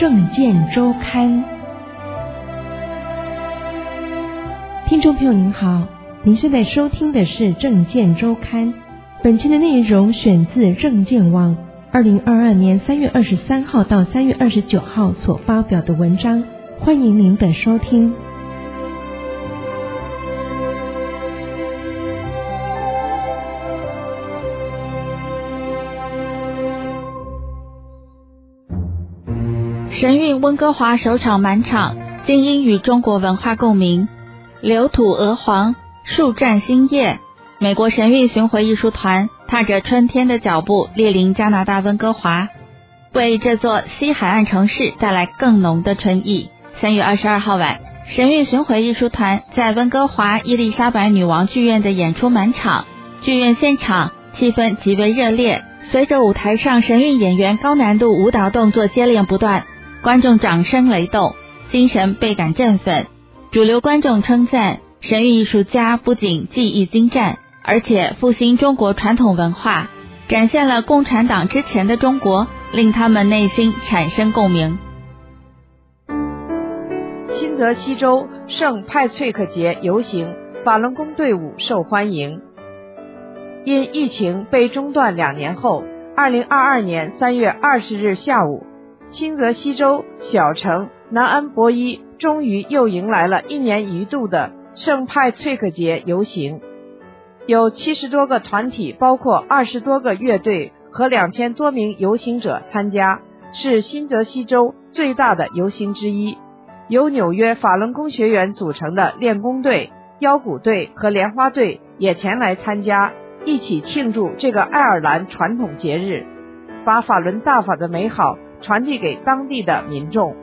政见周刊。听众朋友您好，您现在收听的是政见周刊，本期的内容选自政见网2022年3月23号到3月29号所发表的文章，欢迎您的收听。 神韵温哥华首场满场，精英与中国文化共鸣，流土鹅黄，树绽新叶。美国神韵巡回艺术团踏着春天的脚步莅临加拿大温哥华，为这座西海岸城市带来更浓的春意。3月22号晚，神韵巡回艺术团在温哥华伊丽莎白女王剧院的演出满场，剧院现场气氛极为热烈，随着舞台上神韵演员高难度舞蹈动作接连不断，观众掌声雷动，精神倍感振奋。主流观众称赞神韵艺术家不仅技艺精湛，而且复兴中国传统文化，展现了共产党之前的中国，令他们内心产生共鸣。 新泽西州圣派翠克节游行，法轮功队伍受欢迎。因疫情被中断2年后，2022年3月20日下午，新泽西州小城南安博伊终于又迎来了1年1度的圣派翠克节游行，有70多个团体，包括20多个乐队和2000多名游行者参加，是新泽西州最大的游行之一。由纽约法轮功学员组成的练功队、腰鼓队和莲花队也前来参加，一起庆祝这个爱尔兰传统节日，把法轮大法的美好传递给当地的民众。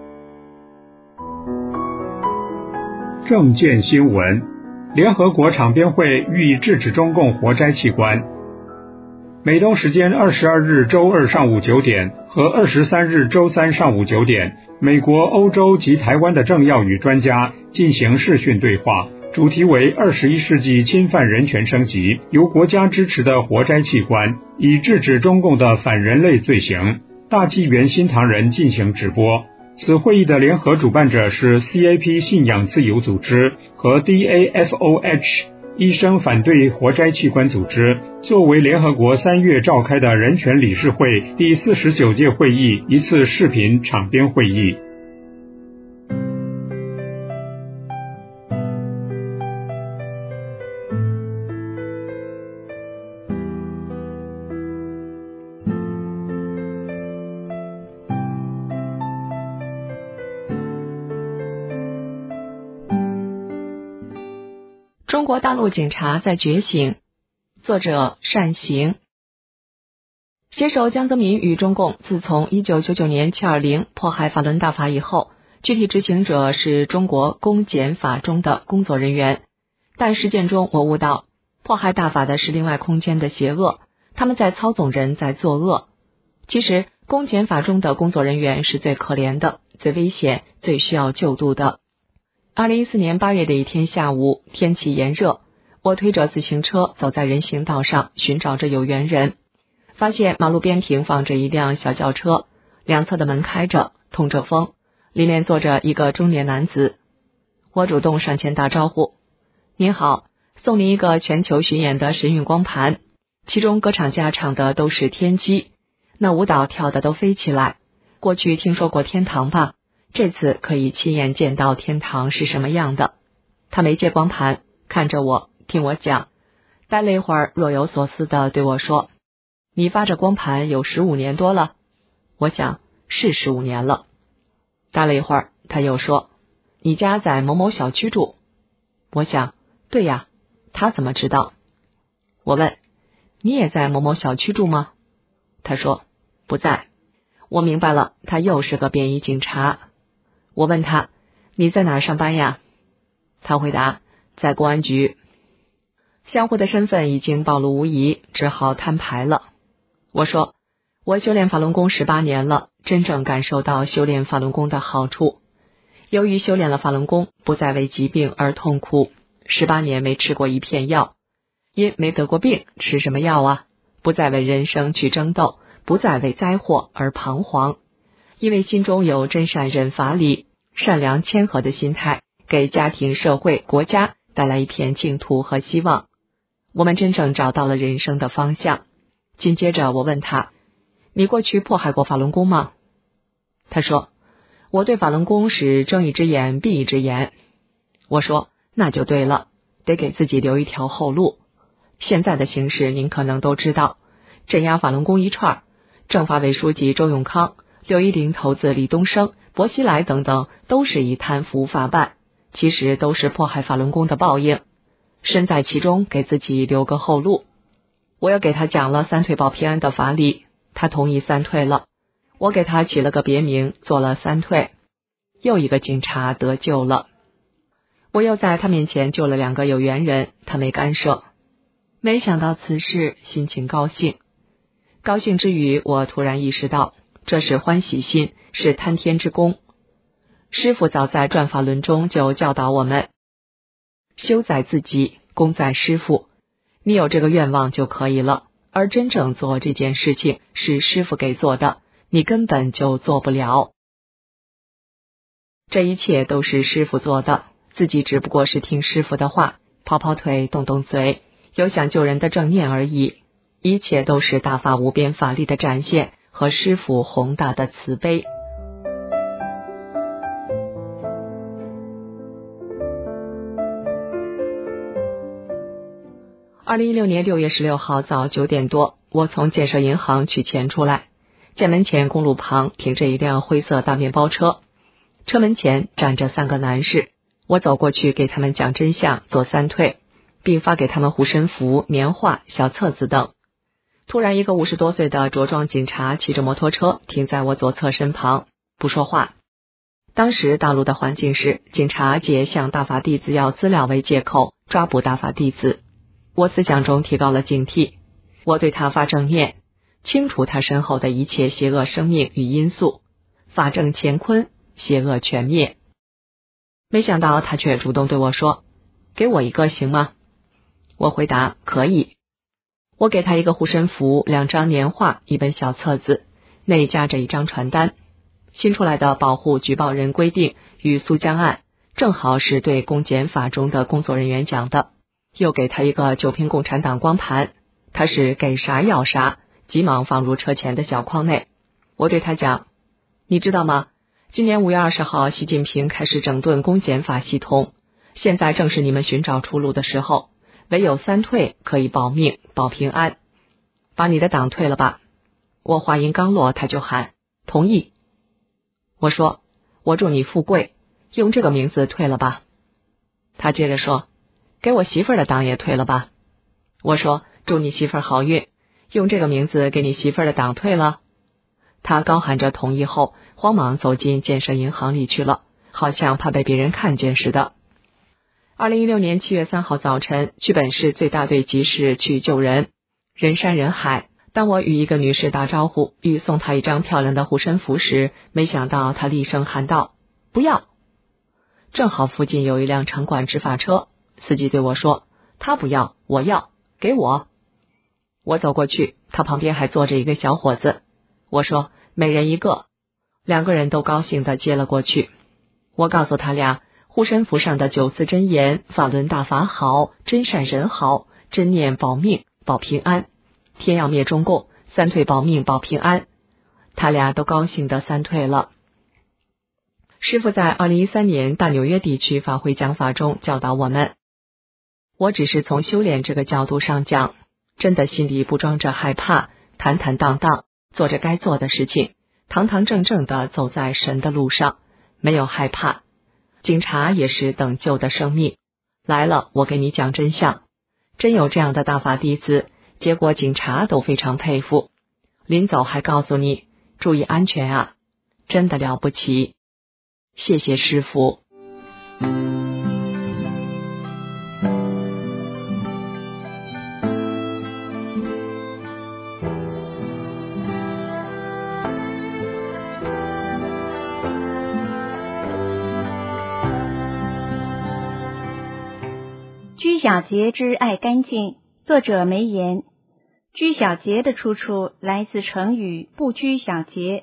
政见新闻：联合国场边会予以制止中共活摘器官。美东时间22日周二上午9点和23日周三上午9点，美国、欧洲及台湾的政要与专家进行视讯对话，主题为21世纪侵犯人权升级，由国家支持的活摘器官，以制止中共的反人类罪行。大纪元新唐人进行直播。此会议的联合主办者是 CAP 信仰自由组织和 DAFOH 医生反对活摘器官组织，作为联合国3月召开的人权理事会第49届会议一次视频场边会议。 中国大陆警察在觉醒。作者单行。携手江泽民与中共自从1999年720迫害法轮大法以后，具体执行者是中国公检法中的工作人员。但实践中我悟到，迫害大法的是另外空间的邪恶，他们在操纵人，在作恶。其实公检法中的工作人员是最可怜的，最危险，最需要救度的。2014年8月的一天下午，天气炎热，我推着自行车走在人行道上，寻找着有缘人。发现马路边停放着一辆小轿车，两侧的门开着，通着风，里面坐着一个中年男子。我主动上前打招呼：“您好，送您一个全球巡演的神韵光盘，其中歌唱家唱的都是天机，那舞蹈跳的都飞起来。过去听说过天堂吧？这次可以亲眼见到天堂是什么样的。”他没接光盘，看着我，听我讲，待了一会儿，若有所思地对我说：“你发这光盘有15年多了？”我想是15年了。待了一会儿，他又说：“你家在某某小区住？”我想，对呀，他怎么知道？我问：“你也在某某小区住吗？”他说：“不在。”我明白了，他又是个便衣警察。我问他：“你在哪儿上班呀？”他回答：“在公安局。”相互的身份已经暴露无遗，只好摊牌了。我说：“我修炼法轮功18年了，真正感受到修炼法轮功的好处。由于修炼了法轮功，不再为疾病而痛苦，18年没吃过一片药，因没得过病，吃什么药啊？不再为人生去争斗，不再为灾祸而彷徨。 因为心中有真善忍法理、善良谦和的心态，给家庭、社会、国家带来一片净土和希望。我们真正找到了人生的方向。紧接着我问他，你过去迫害过法轮功吗？他说，我对法轮功是睁一只眼闭一只眼。我说，那就对了，得给自己留一条后路。现在的形势您可能都知道，镇压法轮功一串，政法委书记周永康、610头子李东生、薄熙来等等，都是以贪腐法办，其实都是迫害法轮功的报应。身在其中，给自己留个后路。我又给他讲了三退保平安的法理，他同意三退了。我给他起了个别名，做了三退。又一个警察得救了。我又在他面前救了2个有缘人，他没干涉。没想到此事，心情高兴。高兴之余，我突然意识到，这是欢喜心，是贪天之功。师父早在转法轮中就教导我们，修在自己，功在师父。你有这个愿望就可以了，而真正做这件事情是师父给做的，你根本就做不了。这一切都是师父做的，自己只不过是听师父的话，跑跑腿，动动嘴，有想救人的正念而已。一切都是大法无边法力的展现和师父宏大的慈悲。2016年6月16号早9点多，我从建设银行取钱出来，建门前公路旁停着一辆灰色大面包车，车门前站着3个男士。我走过去给他们讲真相，做三退，并发给他们护身符、年画、小册子等。突然，一个50多岁的着装警察骑着摩托车停在我左侧身旁，不说话。当时大陆的环境是，警察借向大法弟子要资料为借口抓捕大法弟子。我思想中提高了警惕，我对他发正念，清除他身后的一切邪恶生命与因素，法正乾坤，邪恶全灭。没想到他却主动对我说，给我一个行吗？我回答可以。我给他一个护身符、2张年画、1本小册子，内夹着一张传单。新出来的保护举报人规定与苏江案，正好是对公检法中的工作人员讲的。又给他一个9瓶共产党光盘，他是给啥要啥，急忙放入车前的小筐内。我对他讲，你知道吗？今年5月20号，习近平开始整顿公检法系统，现在正是你们寻找出路的时候，唯有三退可以保命保平安。把你的党退了吧。我话音刚落，他就喊同意。我说，我祝你富贵，用这个名字退了吧。他接着说，给我媳妇儿的党也退了吧。我说，祝你媳妇儿好运，用这个名字给你媳妇儿的党退了。他高喊着同意后，慌忙走进建设银行里去了，好像怕被别人看见似的。2016年7月3号早晨，去本市最大队集市去救人，人山人海。当我与一个女士打招呼，欲送她一张漂亮的护身符时，没想到她厉声喊道，不要。正好附近有一辆城管执法车，司机对我说，他不要，我要，给我。我走过去，他旁边还坐着一个小伙子。我说，每人一个。2个人都高兴地接了过去。我告诉他俩，护身符上的9字真言，法轮大法好，真善人好，真念保命保平安，天要灭中共，三退保命保平安。他俩都高兴地三退了。师父在2013年大纽约地区法会讲法中教导我们，我只是从修炼这个角度上讲，真的心里不装着害怕，坦坦荡荡做着该做的事情，堂堂正正地走在神的路上，没有害怕。警察也是等救的生命，来了我给你讲真相。真有这样的大法弟子，结果警察都非常佩服，临走还告诉你注意安全啊，真的了不起。谢谢师父。 居小节之爱干净，作者梅言。居小节的出处来自成语不拘小节，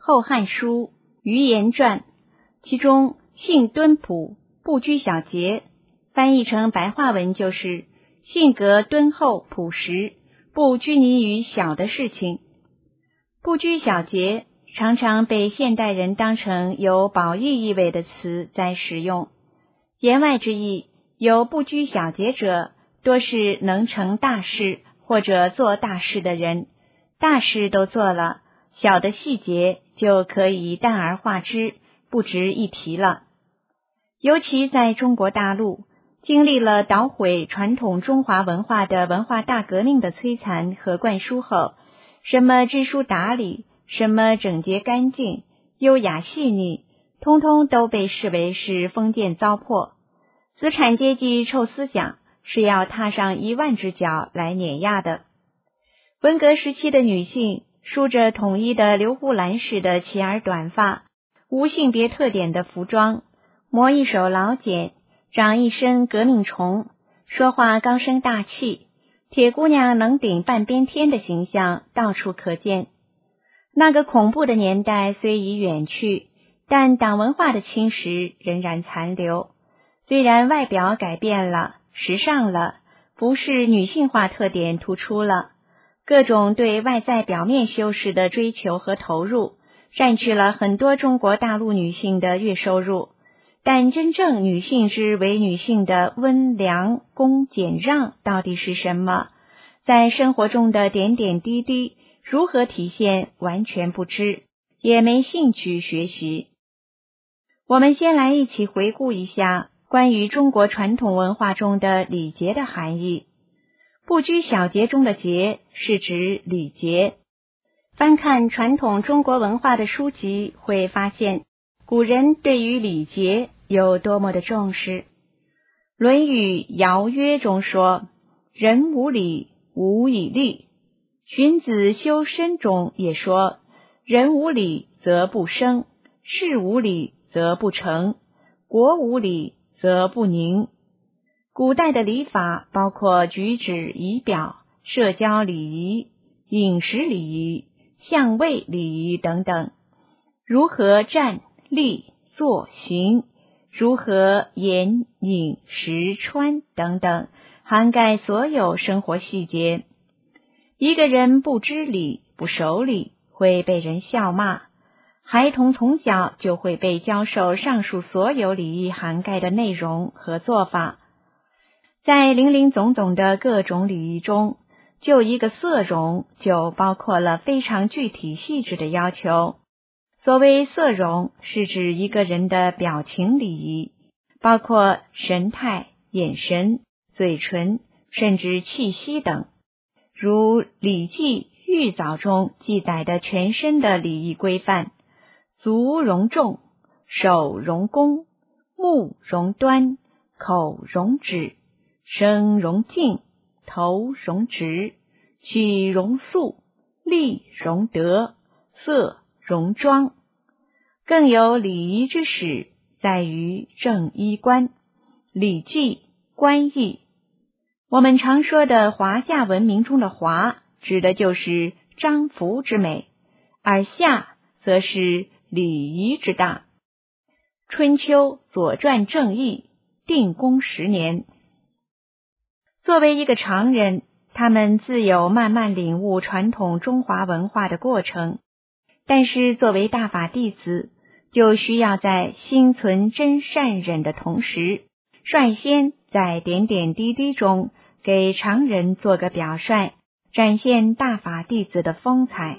后汉书》余言传，其中性敦朴，不拘小节，翻译成白话文就是性格敦厚朴实，不拘泥于小的事情。不拘小节常常被现代人当成有褒义意味的词在使用，言外之意，有不拘小节者，多是能成大事或者做大事的人，大事都做了，小的细节就可以淡而化之，不值一提了。尤其在中国大陆，经历了捣毁传统中华文化的文化大革命的摧残和灌输后，什么知书达理，什么整洁干净，优雅细腻，通通都被视为是封建糟粕。资产阶级臭思想是要踏上10000只脚来碾压的。文革时期的女性梳着统一的刘胡兰式的齐耳短发，无性别特点的服装，磨一手老茧，长一身革命虫，说话高声大气，铁姑娘能顶半边天的形象到处可见。那个恐怖的年代虽已远去，但党文化的侵蚀仍然残留。虽然外表改变了，时尚了，服饰女性化特点突出了，各种对外在表面修饰的追求和投入，占据了很多中国大陆女性的月收入，但真正女性之为女性的温良恭俭让到底是什么？在生活中的点点滴滴如何体现，完全不知，也没兴趣学习。我们先来一起回顾一下关于中国传统文化中的礼节的含义。不拘小节中的节是指礼节。翻看传统中国文化的书籍，会发现古人对于礼节有多么的重视。《论语·尧曰》中说：“人无礼，无以立。”荀子《修身》中也说：“人无礼则不生，事无礼则不成，国无礼则不宁。”古代的礼法包括举止仪表、社交礼仪、饮食礼仪、相位礼仪等等，如何站、立、坐、行，如何言、饮、食、穿等等，涵盖所有生活细节。一个人不知礼、不守礼，会被人笑骂。孩童从小就会被教授上述所有礼仪涵盖的内容和做法。在林林总总的各种礼仪中，就一个色容就包括了非常具体细致的要求。所谓色容，是指一个人的表情礼仪，包括神态、眼神、嘴唇，甚至气息等。如《礼记·玉藻》中记载的全身的礼仪规范：足容重，手容弓，目容端，口容止，声容静，头容直，气容肃，力容德，色容庄。更有礼仪之始，在于正衣冠。《礼记·冠义》。我们常说的华夏文明中的华，指的就是章服之美，而夏则是礼仪之大。春秋左传正义，定公10年。作为一个常人，他们自有慢慢领悟传统中华文化的过程，但是作为大法弟子，就需要在心存真善忍的同时，率先在点点滴滴中给常人做个表率，展现大法弟子的风采。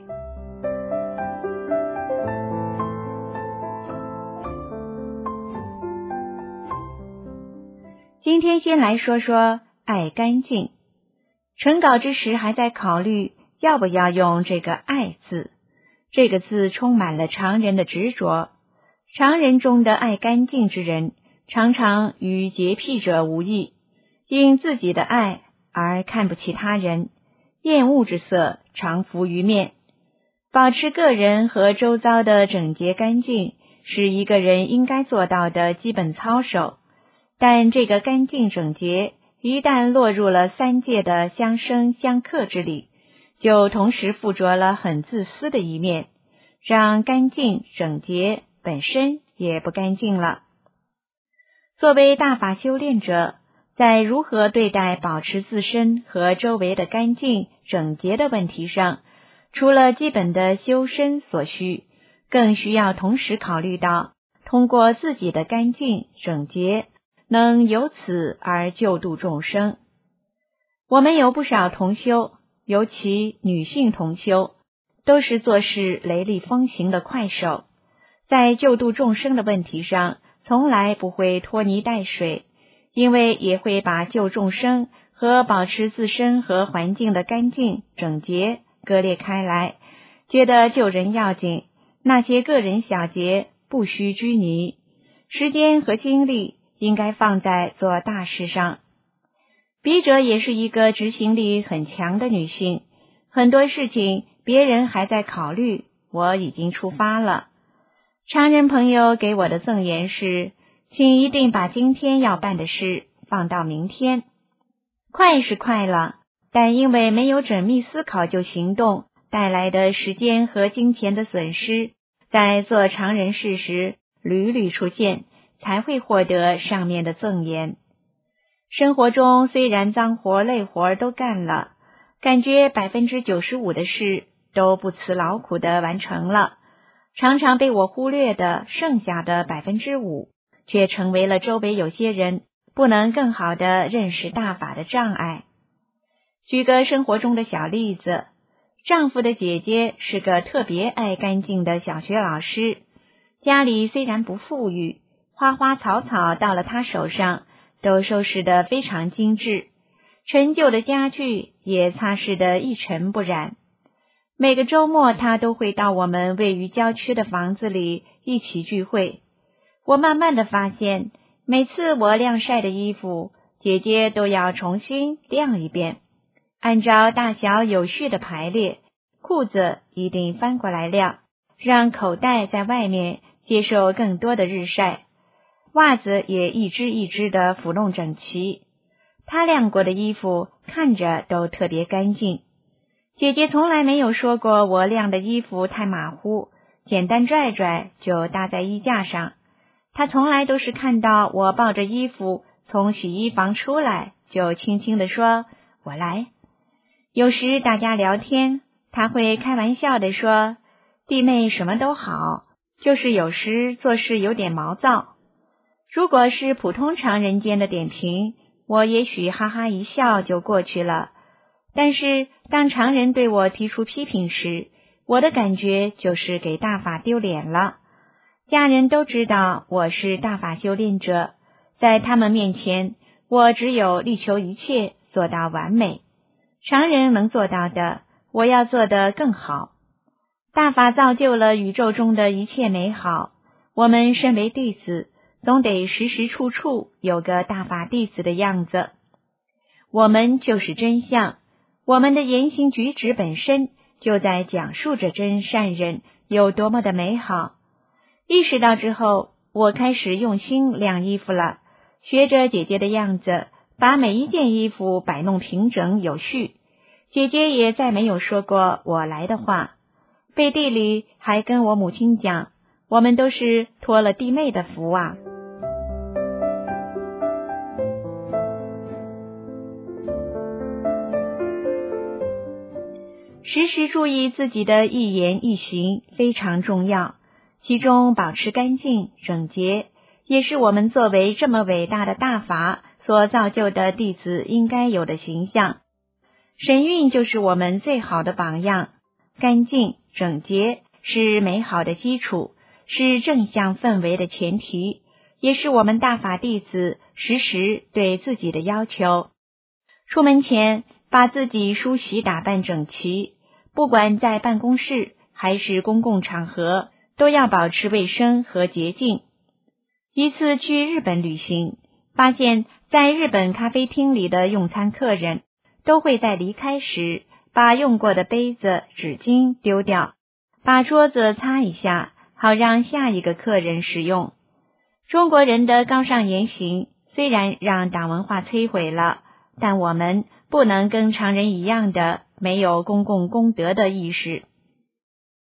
今天先来说说爱干净。成稿之时还在考虑要不要用这个爱字，这个字充满了常人的执着。常人中的爱干净之人，常常与洁癖者无异，因自己的爱而看不起他人，厌恶之色常浮于面。保持个人和周遭的整洁干净，是一个人应该做到的基本操守。但这个干净整洁，一旦落入了三界的相生相克之理，就同时附着了很自私的一面。 让干净整洁本身也不干净了。作为大法修炼者，在如何对待保持自身和周围的干净整洁的问题上，除了基本的修身所需，更需要同时考虑到通过自己的干净整洁，能由此而救度众生。我们有不少同修，尤其女性同修，都是做事雷厉风行的快手，在救度众生的问题上从来不会拖泥带水，因为也会把救众生和保持自身和环境的干净整洁割裂开来，觉得救人要紧，那些个人小节不需拘泥，时间和精力应该放在做大事上。笔者也是一个执行力很强的女性，很多事情别人还在考虑，我已经出发了。常人朋友给我的赠言是，请一定把今天要办的事放到明天。快是快了，但因为没有缜密思考就行动，带来的时间和金钱的损失，在做常人事时屡屡出现，才会获得上面的赠言。生活中虽然脏活累活都干了，感觉 95% 的事都不辞劳苦地完成了，常常被我忽略的剩下的 5%， 却成为了周围有些人不能更好地认识大法的障碍。举个生活中的小例子，丈夫的姐姐是个特别爱干净的小学老师，家里虽然不富裕，花花草草到了她手上都收拾得非常精致，陈旧的家具也擦拭得一尘不染。每个周末她都会到我们位于郊区的房子里一起聚会。我慢慢地发现，每次我晾晒的衣服，姐姐都要重新晾一遍，按照大小有序的排列，裤子一定翻过来晾，让口袋在外面接受更多的日晒，袜子也一只一只的抚弄整齐。她晾过的衣服看着都特别干净。姐姐从来没有说过我晾的衣服太马虎，简单拽拽就搭在衣架上。她从来都是看到我抱着衣服从洗衣房出来，就轻轻地说，我来。有时大家聊天，她会开玩笑地说，弟妹什么都好，就是有时做事有点毛躁。如果是普通常人间的点评，我也许哈哈一笑就过去了，但是当常人对我提出批评时，我的感觉就是给大法丢脸了。家人都知道我是大法修炼者，在他们面前，我只有力求一切做到完美。常人能做到的，我要做得更好。大法造就了宇宙中的一切美好，我们身为弟子，总得时时处处有个大法弟子的样子。我们就是真相，我们的言行举止本身就在讲述着真善人有多么的美好。意识到之后，我开始用心晾衣服了，学着姐姐的样子，把每一件衣服摆弄平整有序。姐姐也再没有说过我来的话，背地里还跟我母亲讲，我们都是托了弟妹的福啊。时时注意自己的一言一行非常重要，其中保持干净整洁，也是我们作为这么伟大的大法所造就的弟子应该有的形象。神韵就是我们最好的榜样，干净整洁是美好的基础，是正向氛围的前提，也是我们大法弟子时时对自己的要求。出门前把自己梳洗打扮整齐，不管在办公室还是公共场合，都要保持卫生和洁净。一次去日本旅行，发现在日本咖啡厅里的用餐客人都会在离开时把用过的杯子纸巾丢掉，把桌子擦一下，好让下一个客人使用。中国人的高尚言行虽然让党文化摧毁了，但我们不能跟常人一样的没有公共公德的意识。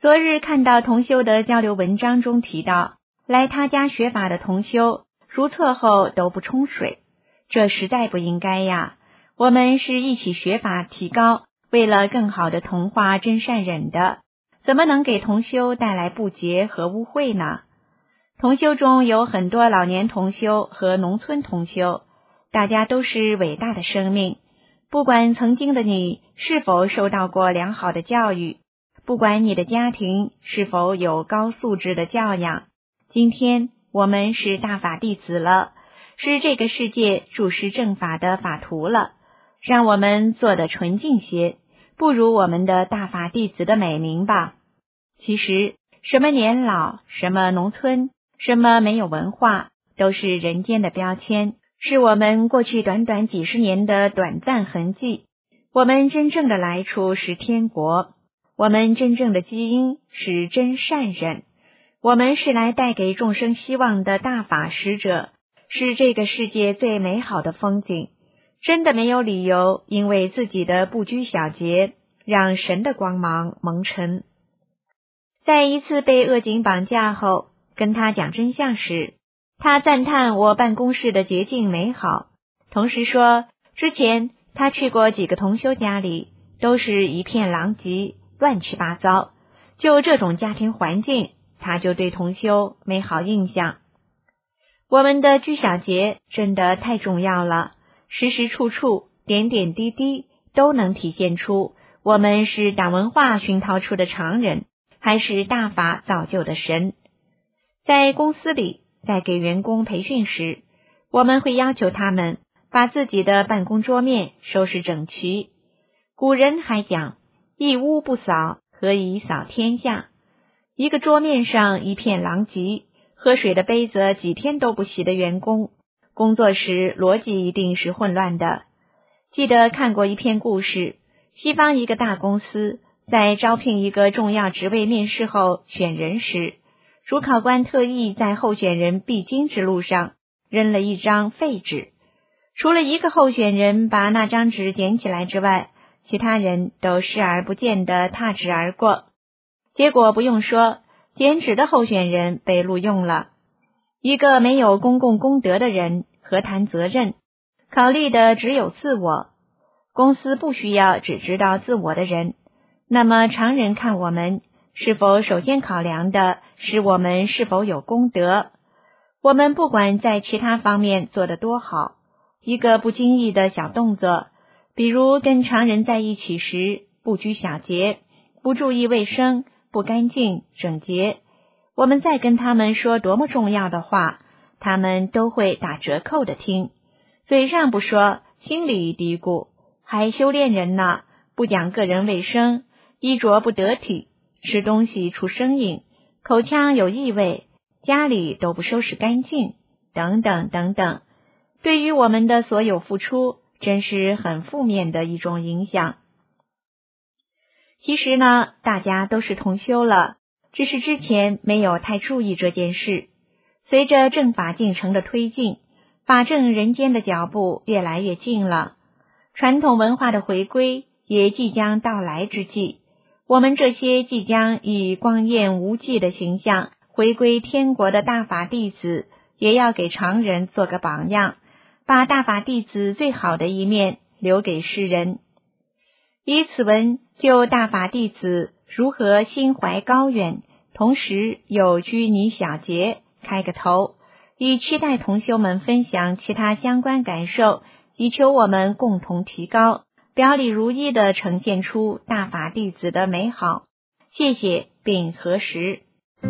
昨日看到同修的交流文章中提到，来他家学法的同修如厕后都不冲水，这实在不应该呀。我们是一起学法提高，为了更好的同化真善忍的，怎么能给同修带来不洁和污秽呢？同修中有很多老年同修和农村同修，大家都是伟大的生命，不管曾经的你是否受到过良好的教育，不管你的家庭是否有高素质的教养，今天我们是大法弟子了，是这个世界注释正法的法徒了，让我们做得纯净些，不如我们的大法弟子的美名吧。其实什么年老，什么农村，什么没有文化，都是人间的标签，是我们过去短短几十年的短暂痕迹。我们真正的来处是天国，我们真正的基因是真善忍，我们是来带给众生希望的大法使者，是这个世界最美好的风景。真的没有理由因为自己的不拘小节，让神的光芒蒙尘。在一次被恶警绑架后，跟他讲真相时，他赞叹我办公室的洁净美好，同时说之前他去过几个同修家里，都是一片狼藉，乱七八糟，就这种家庭环境，他就对同修没好印象。我们的居小节真的太重要了，时时处处点点滴滴都能体现出我们是大文化熏陶出的常人，还是大法造就的神。在公司里，在给员工培训时，我们会要求他们把自己的办公桌面收拾整齐。古人还讲，一屋不扫，何以扫天下？一个桌面上一片狼藉，喝水的杯子几天都不洗的员工，工作时逻辑一定是混乱的。记得看过一篇故事，西方一个大公司在招聘一个重要职位面试后选人时，主考官特意在候选人必经之路上扔了一张废纸，除了一个候选人把那张纸捡起来之外，其他人都视而不见地踏纸而过。结果不用说，捡纸的候选人被录用了。一个没有公共功德的人何谈责任？考虑的只有自我。公司不需要只知道自我的人，那么常人看我们，是否首先考量的是我们是否有功德？我们不管在其他方面做得多好，一个不经意的小动作，比如跟常人在一起时不拘小节，不注意卫生，不干净整洁，我们再跟他们说多么重要的话，他们都会打折扣的听，嘴上不说，心里嘀咕，还修炼人呢，不讲个人卫生，衣着不得体，吃东西出声音，口腔有异味，家里都不收拾干净，等等等等。对于我们的所有付出，真是很负面的一种影响。其实呢，大家都是同修了，只是之前没有太注意这件事。随着正法进程的推进，法正人间的脚步越来越近了，传统文化的回归也即将到来之际，我们这些即将以光艳无际的形象回归天国的大法弟子，也要给常人做个榜样，把大法弟子最好的一面留给世人。以此文就大法弟子如何心怀高远，同时又拘泥小节开个头，以期待同修们分享其他相关感受，以求我们共同提高，表里如一地呈现出大法弟子的美好。谢谢并核实。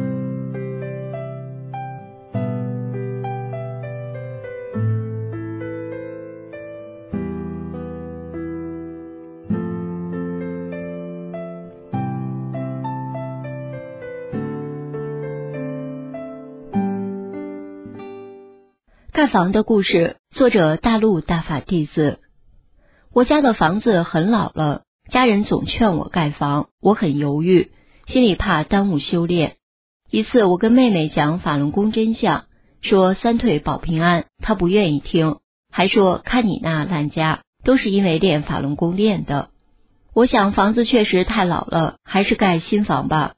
盖房的故事，作者大陆大法弟子。我家的房子很老了，家人总劝我盖房，我很犹豫，心里怕耽误修炼。一次我跟妹妹讲法轮功真相，说三退保平安，她不愿意听，还说看你那烂家，都是因为练法轮功练的。我想房子确实太老了，还是盖新房吧。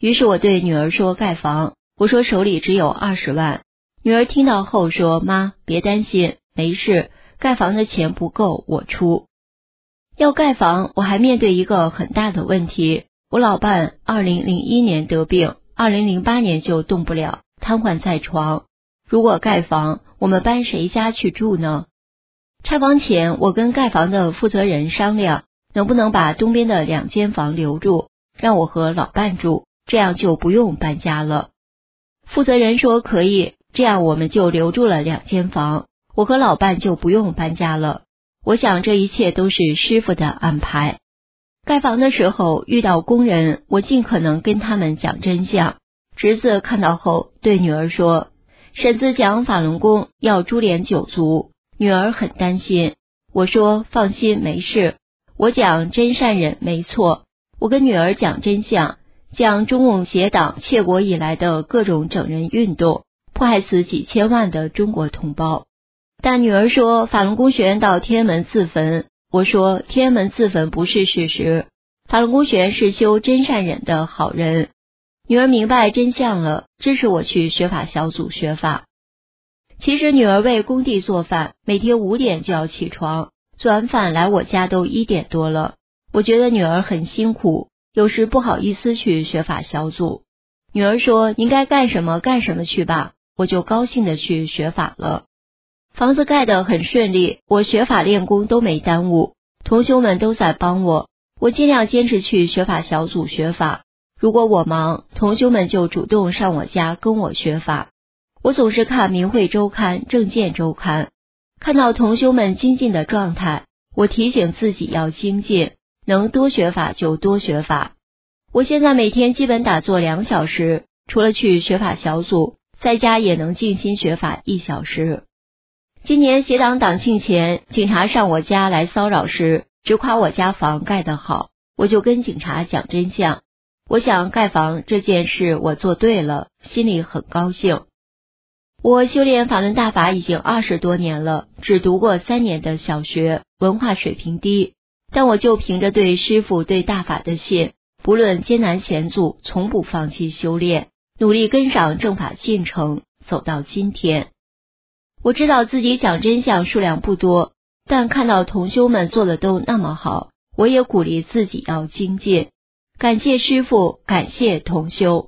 于是我对女儿说盖房，我说手里只有20万。女儿听到后说，妈，别担心，没事，盖房的钱不够，我出。要盖房，我还面对一个很大的问题，我老伴2001年得病，2008年就动不了，瘫痪在床。如果盖房，我们搬谁家去住呢？拆房前，我跟盖房的负责人商量，能不能把东边的2间房留住，让我和老伴住，这样就不用搬家了。负责人说可以，这样我们就留住了2间房，我和老伴就不用搬家了。我想这一切都是师傅的安排。盖房的时候遇到工人，我尽可能跟他们讲真相。侄子看到后对女儿说，婶子讲法轮功要株连9族，女儿很担心。我说放心，没事，我讲真善忍没错。我跟女儿讲真相，讲中共邪党窃国以来的各种整人运动，迫害死几千万的中国同胞。但女儿说法轮功学员到天安门自焚，我说天安门自焚不是事实，法轮功学员是修真善忍的好人。女儿明白真相了，支持我去学法小组学法。其实女儿为工地做饭，每天5点就要起床，做完饭来我家都1点多了。我觉得女儿很辛苦，有时不好意思去学法小组。女儿说您该干什么干什么去吧，我就高兴的去学法了。房子盖得很顺利，我学法练功都没耽误，同修们都在帮我，我尽量坚持去学法小组学法。如果我忙，同修们就主动上我家跟我学法。我总是看明慧周刊、正见周刊，看到同修们精进的状态，我提醒自己要精进，能多学法就多学法。我现在每天基本打坐2小时，除了去学法小组，在家也能静心学法1小时。今年协党党庆前，警察上我家来骚扰时，只夸我家房盖得好，我就跟警察讲真相。我想盖房这件事我做对了，心里很高兴。我修炼法轮大法已经20多年了，只读过3年的小学，文化水平低，但我就凭着对师父对大法的信，不论艰难险阻，从不放弃修炼，努力跟上正法进程，走到今天。我知道自己讲真相数量不多，但看到同修们做的都那么好，我也鼓励自己要精进。感谢师父，感谢同修。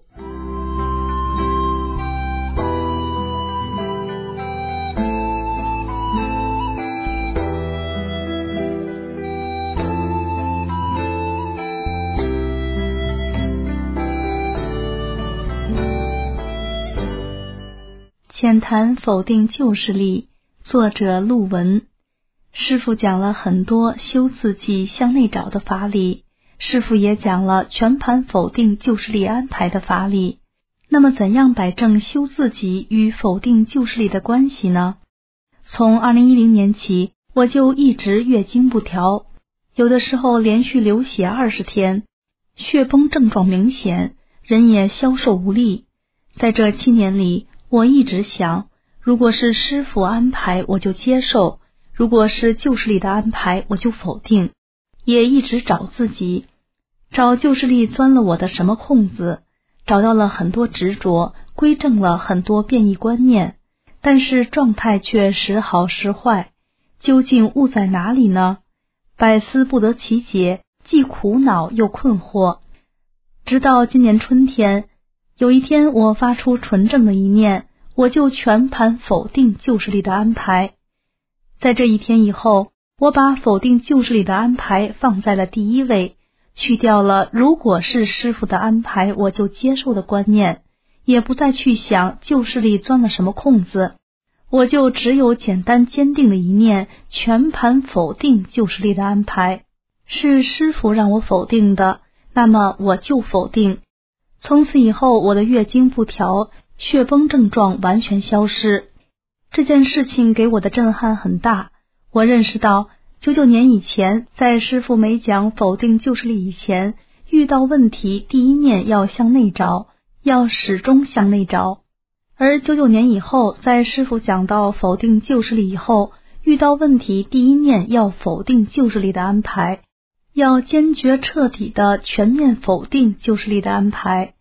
浅谈否定旧势力，作者陆文。师父讲了很多修自己向内找的法理，师父也讲了全盘否定旧势力安排的法理。那么怎样摆正修自己与否定旧势力的关系呢？从2010年起，我就一直月经不调，有的时候连续流血20天，血崩症状明显，人也消瘦无力。在这7年里，我一直想，如果是师父安排，我就接受；如果是旧势力的安排，我就否定。也一直找自己，找旧势力钻了我的什么空子，找到了很多执着，归正了很多变异观念，但是状态却时好时坏。究竟误在哪里呢？百思不得其解，既苦恼又困惑。直到今年春天，有一天我发出纯正的一念，我就全盘否定旧势力的安排。在这一天以后，我把否定旧势力的安排放在了第一位，去掉了如果是师父的安排我就接受的观念，也不再去想旧势力钻了什么空子，我就只有简单坚定的一念，全盘否定旧势力的安排。是师父让我否定的，那么我就否定。从此以后，我的月经不调，血崩症状完全消失。这件事情给我的震撼很大。我认识到99年以前，在师父没讲否定旧势力以前，遇到问题第一念要向内找，要始终向内找。而99年以后，在师父讲到否定旧势力以后，遇到问题第一念要否定旧势力的安排，要坚决彻底的全面否定旧势力的安排。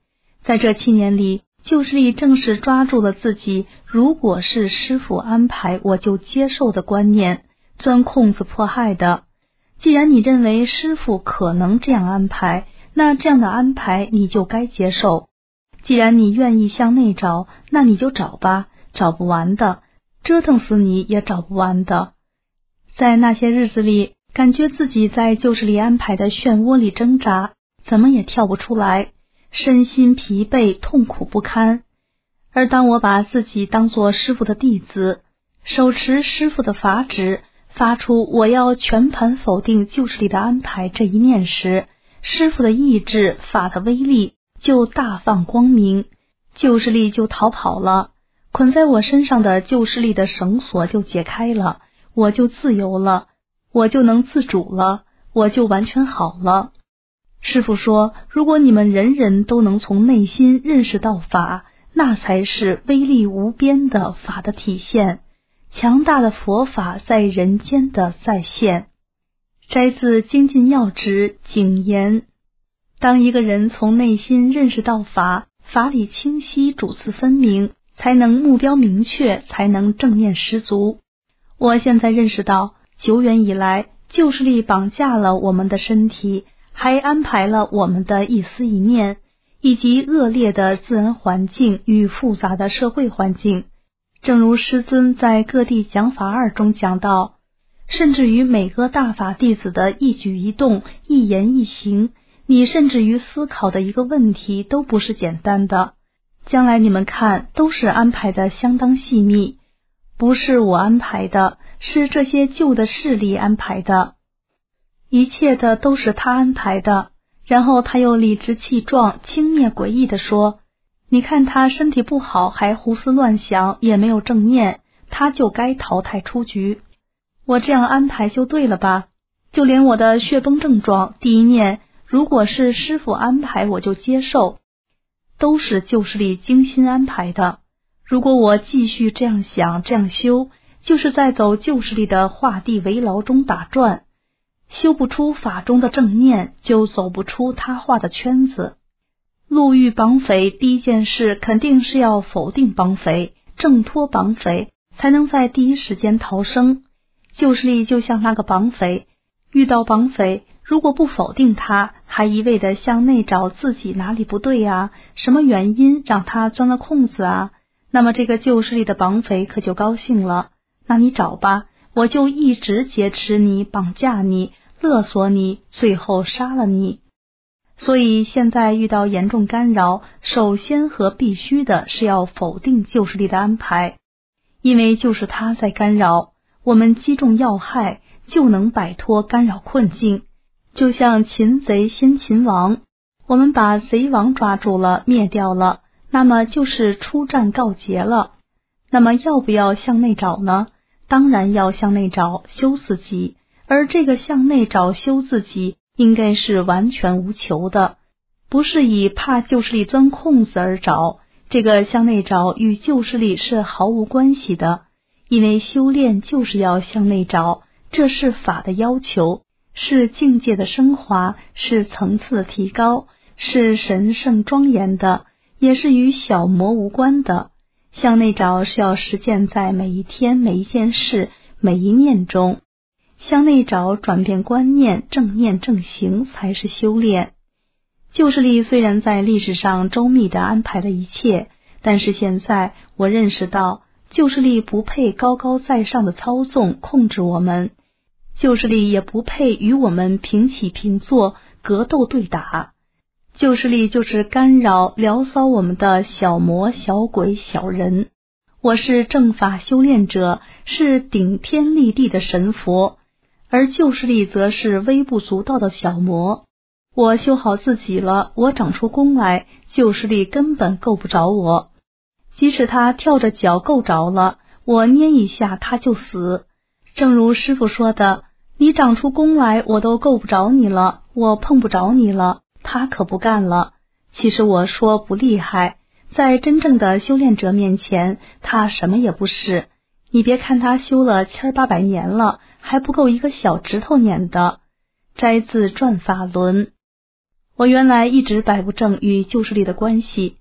在这7年里，旧势力正是抓住了自己如果是师父安排我就接受的观念，钻空子迫害的。既然你认为师父可能这样安排，那这样的安排你就该接受。既然你愿意向内找，那你就找吧，找不完的，折腾死你也找不完的。在那些日子里，感觉自己在旧势力安排的漩涡里挣扎，怎么也跳不出来，身心疲惫，痛苦不堪。而当我把自己当作师父的弟子，手持师父的法旨，发出我要全盘否定旧势力的安排这一念时，师父的意志法的威力就大放光明，旧势力就逃跑了，捆在我身上的旧势力的绳索就解开了，我就自由了，我就能自主了，我就完全好了。师父说，如果你们人人都能从内心认识到法，那才是威力无边的法的体现，强大的佛法在人间的再现。摘自《精进要旨》谨言：当一个人从内心认识到法，法理清晰，主次分明，才能目标明确，才能正念十足。我现在认识到，久远以来，旧势力绑架了我们的身体，还安排了我们的一思一念，以及恶劣的自然环境与复杂的社会环境。正如师尊在各地讲法2中讲到，甚至于每个大法弟子的一举一动、一言一行，你甚至于思考的一个问题都不是简单的，将来你们看都是安排的相当细密，不是我安排的，是这些旧的势力安排的，一切的都是他安排的。然后他又理直气壮、轻蔑诡异地说，你看他身体不好，还胡思乱想，也没有正念，他就该淘汰出局。我这样安排就对了吧？就连我的血崩症状，第一念如果是师父安排，我就接受，都是旧势力精心安排的。如果我继续这样想，这样修，就是在走旧势力的画地为牢中打转，修不出法中的正念，就走不出他画的圈子。路遇绑匪，第一件事肯定是要否定绑匪，挣脱绑匪，才能在第一时间逃生。旧势力就像那个绑匪，遇到绑匪，如果不否定他，还一味地向内找自己哪里不对啊，什么原因让他钻了空子啊，那么这个旧势力的绑匪可就高兴了，那你找吧，我就一直劫持你，绑架你，勒索你，最后杀了你。所以现在遇到严重干扰，首先和必须的是要否定旧势力的安排，因为就是他在干扰，我们击中要害，就能摆脱干扰困境。就像擒贼先擒王，我们把贼王抓住了，灭掉了，那么就是出战告捷了。那么要不要向内找呢？当然要向内找，修自己。而这个向内找修自己，应该是完全无求的，不是以怕旧势力钻空子而找。这个向内找与旧势力是毫无关系的，因为修炼就是要向内找，这是法的要求，是境界的升华，是层次的提高，是神圣庄严的，也是与小魔无关的。向内找是要实践在每一天、每一件事、每一念中。向内找，转变观念，正念正行才是修炼。旧势力虽然在历史上周密地安排了一切，但是现在我认识到，旧势力不配高高在上的操纵控制我们，旧势力也不配与我们平起平坐格斗对打。旧势力就是干扰聊骚我们的小魔小鬼小人。我是正法修炼者，是顶天立地的神佛，而旧势力则是微不足道的小魔。我修好自己了，我长出功来，旧势力根本够不着我。即使他跳着脚够着了，我捏一下他就死。正如师父说的，你长出功来，我都够不着你了，我碰不着你了，他可不干了。其实我说不厉害，在真正的修炼者面前，他什么也不是。你别看他修了1800年了，还不够一个小指头捻的。摘自转法轮。我原来一直摆不正与旧势力的关系，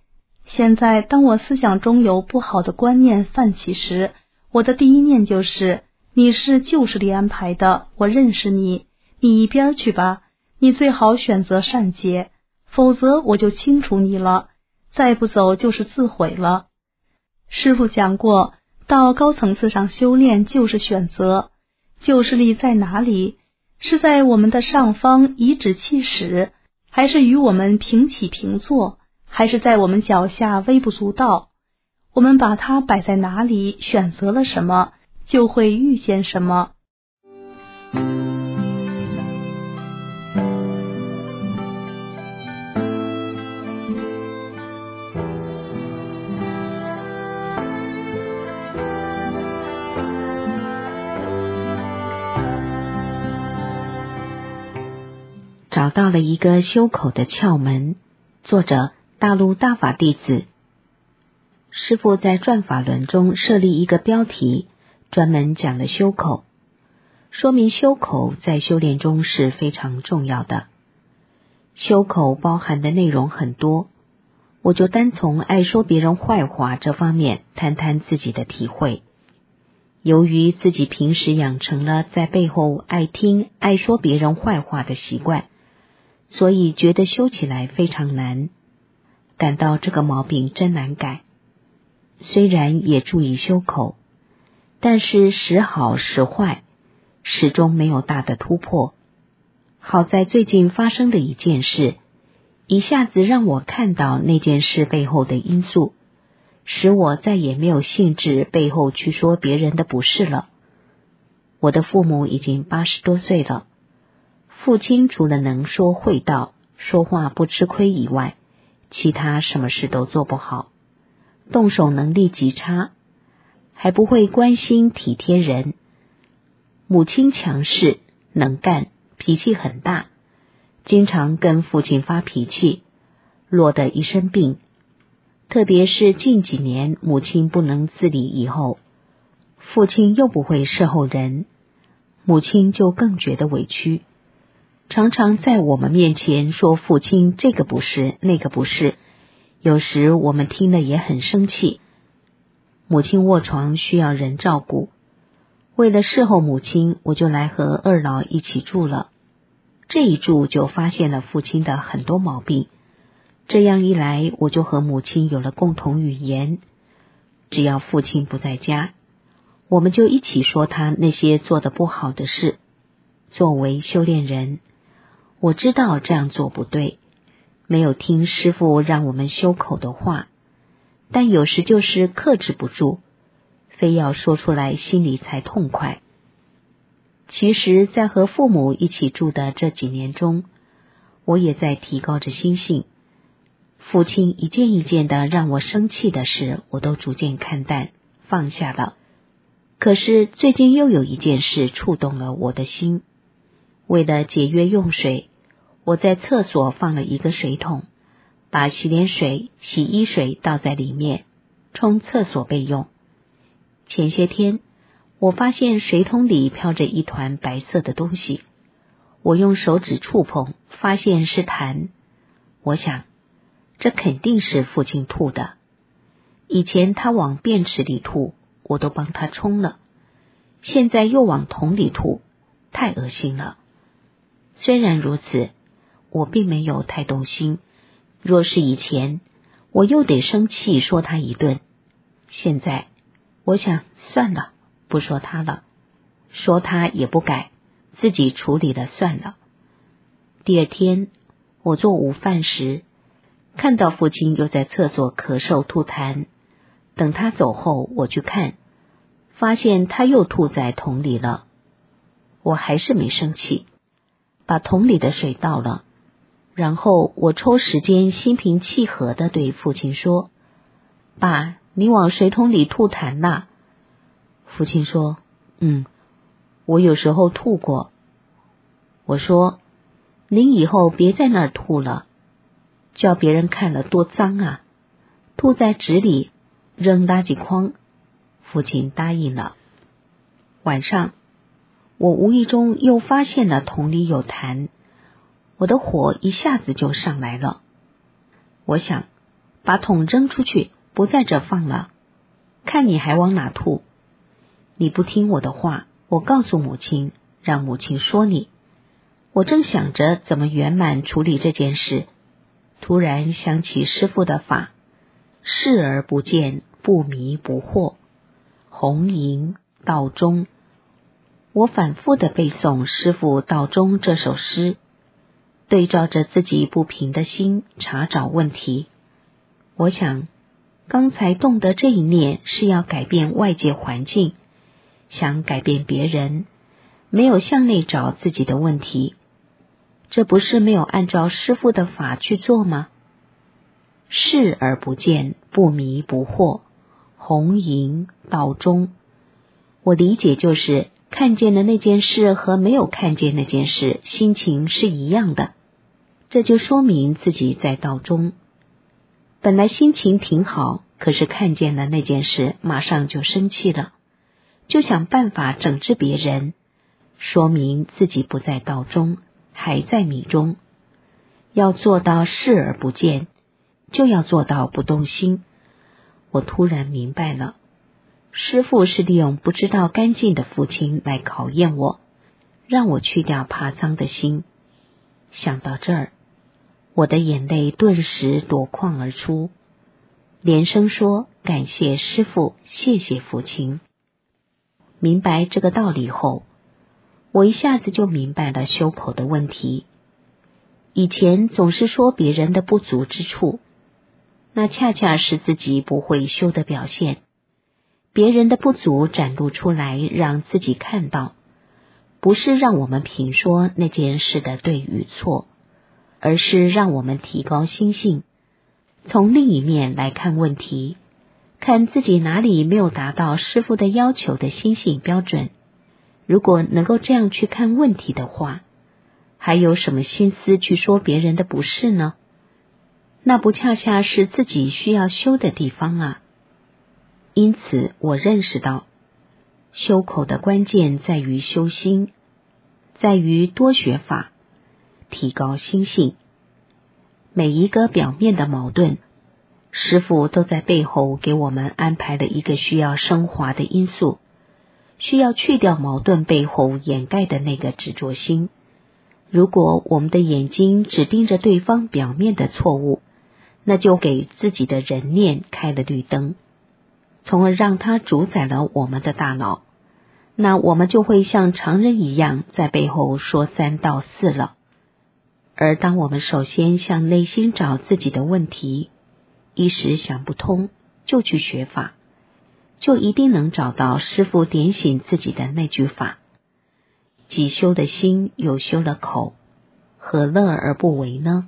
现在当我思想中有不好的观念泛起时，我的第一念就是你是旧势力安排的，我认识你，你一边去吧，你最好选择善解，否则我就清除你了，再不走就是自毁了。师父讲过，到高层次上修炼就是选择，旧势力在哪里？是在我们的上方颐指气使，还是与我们平起平坐，还是在我们脚下微不足道？我们把它摆在哪里，选择了什么，就会遇见什么。 找到了一个修口的窍门。作者：大陆大法弟子。师父在转法轮中设立一个标题，专门讲了修口，说明修口在修炼中是非常重要的。修口包含的内容很多，我就单从爱说别人坏话这方面谈谈自己的体会。由于自己平时养成了在背后爱听爱说别人坏话的习惯，所以觉得修起来非常难，感到这个毛病真难改。虽然也注意修口，但是时好时坏，始终没有大的突破。好在最近发生的一件事，一下子让我看到那件事背后的因素，使我再也没有兴致背后去说别人的不是了。我的父母已经80多岁了，父亲除了能说会道，说话不吃亏以外，其他什么事都做不好，动手能力极差，还不会关心体贴人。母亲强势能干，脾气很大，经常跟父亲发脾气，落得一身病。特别是近几年母亲不能自理以后，父亲又不会伺候人，母亲就更觉得委屈，常常在我们面前说父亲这个不是那个不是，有时我们听了也很生气。母亲卧床需要人照顾，为了侍候母亲，我就来和二老一起住了。这一住就发现了父亲的很多毛病，这样一来我就和母亲有了共同语言。只要父亲不在家，我们就一起说他那些做得不好的事。作为修炼人，我知道这样做不对，没有听师父让我们修口的话，但有时就是克制不住，非要说出来心里才痛快。其实在和父母一起住的这几年中，我也在提高着心性。父亲一件一件的让我生气的事，我都逐渐看淡放下了。可是最近又有一件事触动了我的心。为了节约用水，我在厕所放了一个水桶，把洗脸水、洗衣水倒在里面，冲厕所备用。前些天我发现水桶里飘着一团白色的东西，我用手指触碰，发现是痰。我想这肯定是父亲吐的，以前他往便池里吐，我都帮他冲了，现在又往桶里吐，太恶心了。虽然如此，我并没有太动心，若是以前，我又得生气说他一顿。现在我想算了，不说他了，说他也不改，自己处理了算了。第二天我做午饭时，看到父亲又在厕所咳嗽吐痰，等他走后我去看，发现他又吐在桶里了。我还是没生气，把桶里的水倒了，然后我抽时间心平气和地对父亲说：爸，你往水桶里吐痰啦。父亲说：我有时候吐过。我说：您以后别在那儿吐了，叫别人看了多脏啊，吐在纸里扔垃圾筐。父亲答应了。晚上我无意中又发现了桶里有痰，我的火一下子就上来了。我想把桶扔出去，不在这放了，看你还往哪吐。你不听我的话，我告诉母亲，让母亲说你。我正想着怎么圆满处理这件事，突然想起师父的法，视而不见，不迷不惑，弘迎道中。我反复地背诵师父道中这首诗，对照着自己不平的心查找问题。我想，刚才动的这一念是要改变外界环境，想改变别人，没有向内找自己的问题，这不是没有按照师父的法去做吗？视而不见，不迷不惑，弘迎道中。我理解就是看见的那件事和没有看见那件事，心情是一样的，这就说明自己在道中。本来心情挺好，可是看见了那件事，马上就生气了，就想办法整治别人，说明自己不在道中，还在迷中。要做到视而不见，就要做到不动心。我突然明白了，师父是利用不知道干净的父亲来考验我，让我去掉怕脏的心。想到这儿，我的眼泪顿时夺眶而出，连声说感谢师父，谢谢父亲。明白这个道理后，我一下子就明白了修口的问题。以前总是说别人的不足之处，那恰恰是自己不会修的表现。别人的不足展露出来，让自己看到，不是让我们评说那件事的对与错，而是让我们提高心性，从另一面来看问题，看自己哪里没有达到师父的要求的心性标准。如果能够这样去看问题的话，还有什么心思去说别人的不是呢？那不恰恰是自己需要修的地方啊。因此我认识到，修口的关键在于修心，在于多学法，提高心性。每一个表面的矛盾，师父都在背后给我们安排了一个需要升华的因素，需要去掉矛盾背后掩盖的那个执着心。如果我们的眼睛只盯着对方表面的错误，那就给自己的人念开了绿灯，从而让它主宰了我们的大脑。那我们就会像常人一样在背后说3道4了。而当我们首先向内心找自己的问题，一时想不通，就去学法，就一定能找到师父点醒自己的那句法：既修了心，又修了口，何乐而不为呢？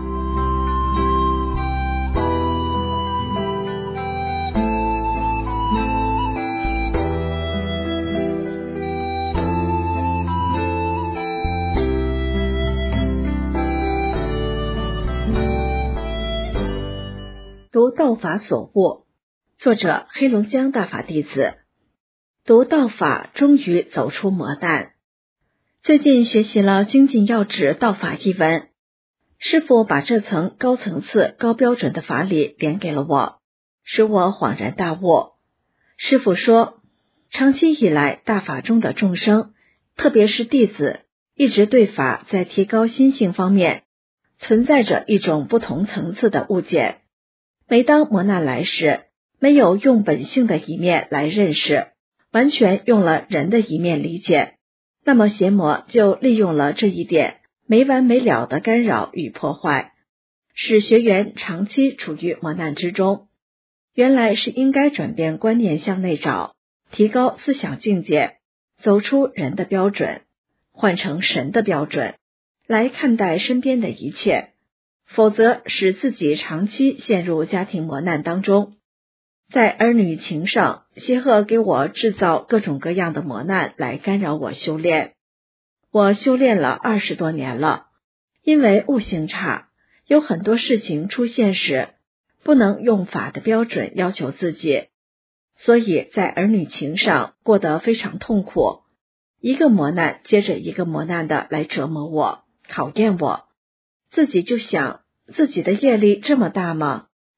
读道法所悟，作者黑龙江大法弟子。读道法，终于走出磨难。最近学习了《精进要旨道法》一文，师父把这层高层次、高标准的法理点给了我，使我恍然大悟。师父说，长期以来大法中的众生，特别是弟子，一直对法在提高心性方面存在着一种不同层次的误解。每当磨难来时，没有用本性的一面来认识，完全用了人的一面理解，那么邪魔就利用了这一点，没完没了的干扰与破坏，使学员长期处于磨难之中。原来是应该转变观念，向内找，提高思想境界，走出人的标准，换成神的标准来看待身边的一切，否则使自己长期陷入家庭磨难当中。在儿女情上，邪恶给我制造各种各样的磨难来干扰我修炼。我修炼了20多年了，因为悟性差，有很多事情出现时不能用法的标准要求自己，所以在儿女情上过得非常痛苦，一个磨难接着一个磨难的来折磨我，考验我。自己就想，自己的业力这么大吗？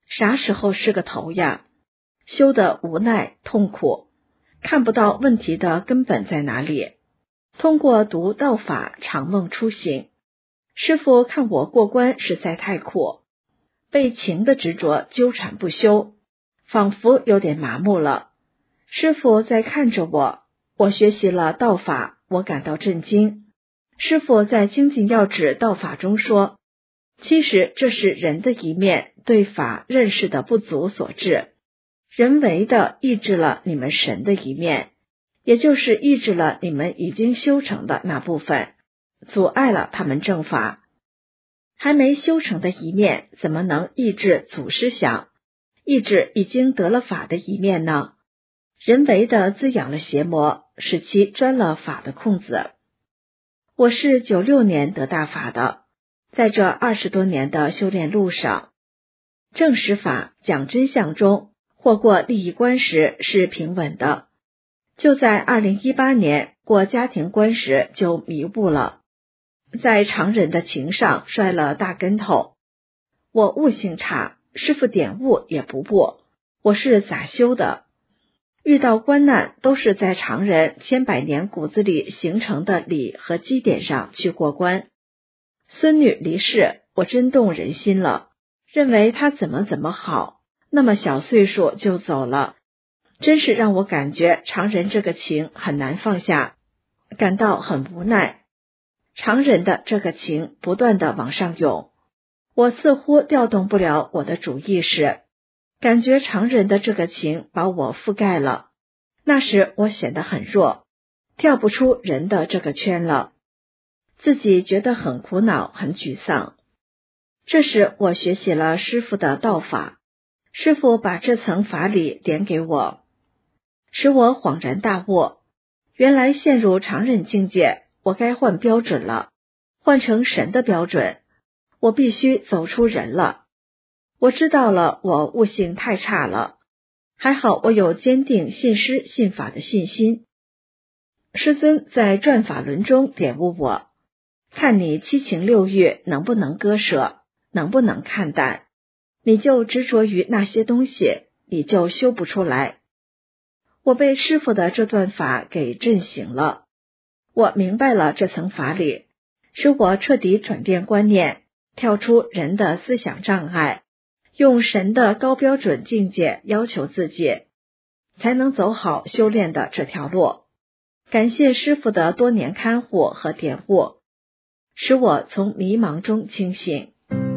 啥时候是个头呀？修得无奈痛苦，看不到问题的根本在哪里。通过读道法常梦初醒，师父看我过关实在太苦，被情的执着纠缠不休，仿佛有点麻木了。师父在看着我，我学习了道法，我感到震惊。师父在精进要旨道法中说，其实这是人的一面对法认识的不足所致，人为的抑制了你们神的一面，也就是抑制了你们已经修成的那部分，阻碍了他们正法。还没修成的一面怎么能抑制祖师想，抑制已经得了法的一面呢？人为的滋养了邪魔，使其钻了法的空子。我是96年得大法的，在这20多年的修炼路上，正实法讲真相中或过利益关时是平稳的，就在2018年过家庭关时就迷雾了，在常人的情上摔了大跟头。我悟性差，师父点悟也不悟，我是咋修的？遇到关难都是在常人千百年骨子里形成的理和基点上去过关。孙女离世，我真动人心了，认为她怎么好，那么小岁数就走了，真是让我感觉常人这个情很难放下，感到很无奈。常人的这个情不断的往上涌，我似乎调动不了我的主意识，感觉常人的这个情把我覆盖了，那时我显得很弱，跳不出人的这个圈了，自己觉得很苦恼很沮丧。这时我学习了师父的道法，师父把这层法理点给我，使我恍然大悟，原来陷入常人境界，我该换标准了，换成神的标准，我必须走出人了。我知道了，我悟性太差了，还好我有坚定信师信法的信心。师尊在转法轮中点悟我，看你七情六欲能不能割舍，能不能看淡，你就执着于那些东西，你就修不出来。我被师父的这段法给震醒了，我明白了这层法理，使我彻底转变观念，跳出人的思想障碍，用神的高标准境界要求自己，才能走好修炼的这条路。感谢师父的多年看护和点悟，使我从迷茫中清醒。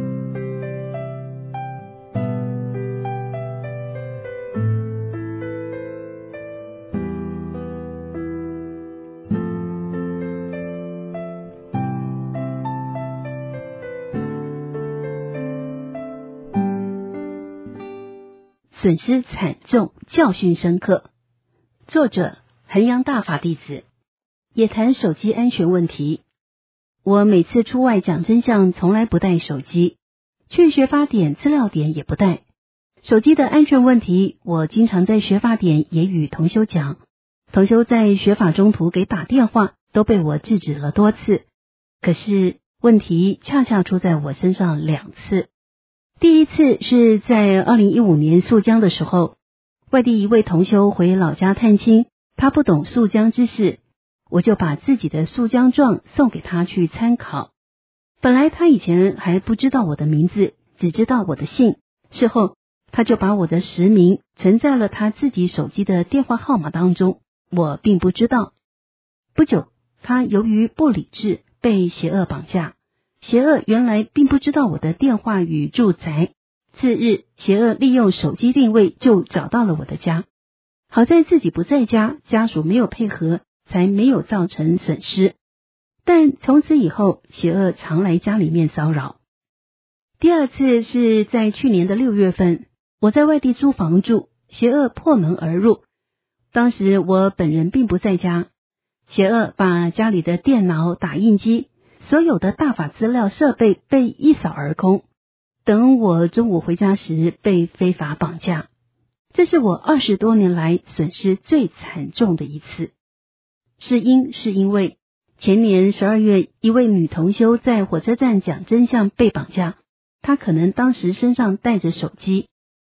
损失惨重，教训深刻。作者：衡阳大法弟子。也谈手机安全问题。我每次出外讲真相，从来不带手机，去学法点、资料点也不带。手机的安全问题，我经常在学法点也与同修讲。同修在学法中途给打电话，都被我制止了多次。可是问题恰恰出在我身上2次。第一次是在2015年溯江的时候，外地一位同修回老家探亲，他不懂溯江之事，我就把自己的溯江状送给他去参考。本来他以前还不知道我的名字，只知道我的姓，事后他就把我的实名存在了他自己手机的电话号码当中，我并不知道。不久，他由于不理智被邪恶绑架，邪恶原来并不知道我的电话与住宅，次日邪恶利用手机定位就找到了我的家。好在自己不在家，家属没有配合，才没有造成损失。但从此以后，邪恶常来家里面骚扰。第二次是在去年的6月份，我在外地租房住，邪恶破门而入。当时我本人并不在家，邪恶把家里的电脑、打印机所有的大法资料设备被一扫而空，等我中午回家时被非法绑架。这是我20多年来损失最惨重的一次。是因为前年12月一位女同修在火车站讲真相被绑架，她可能当时身上带着手机，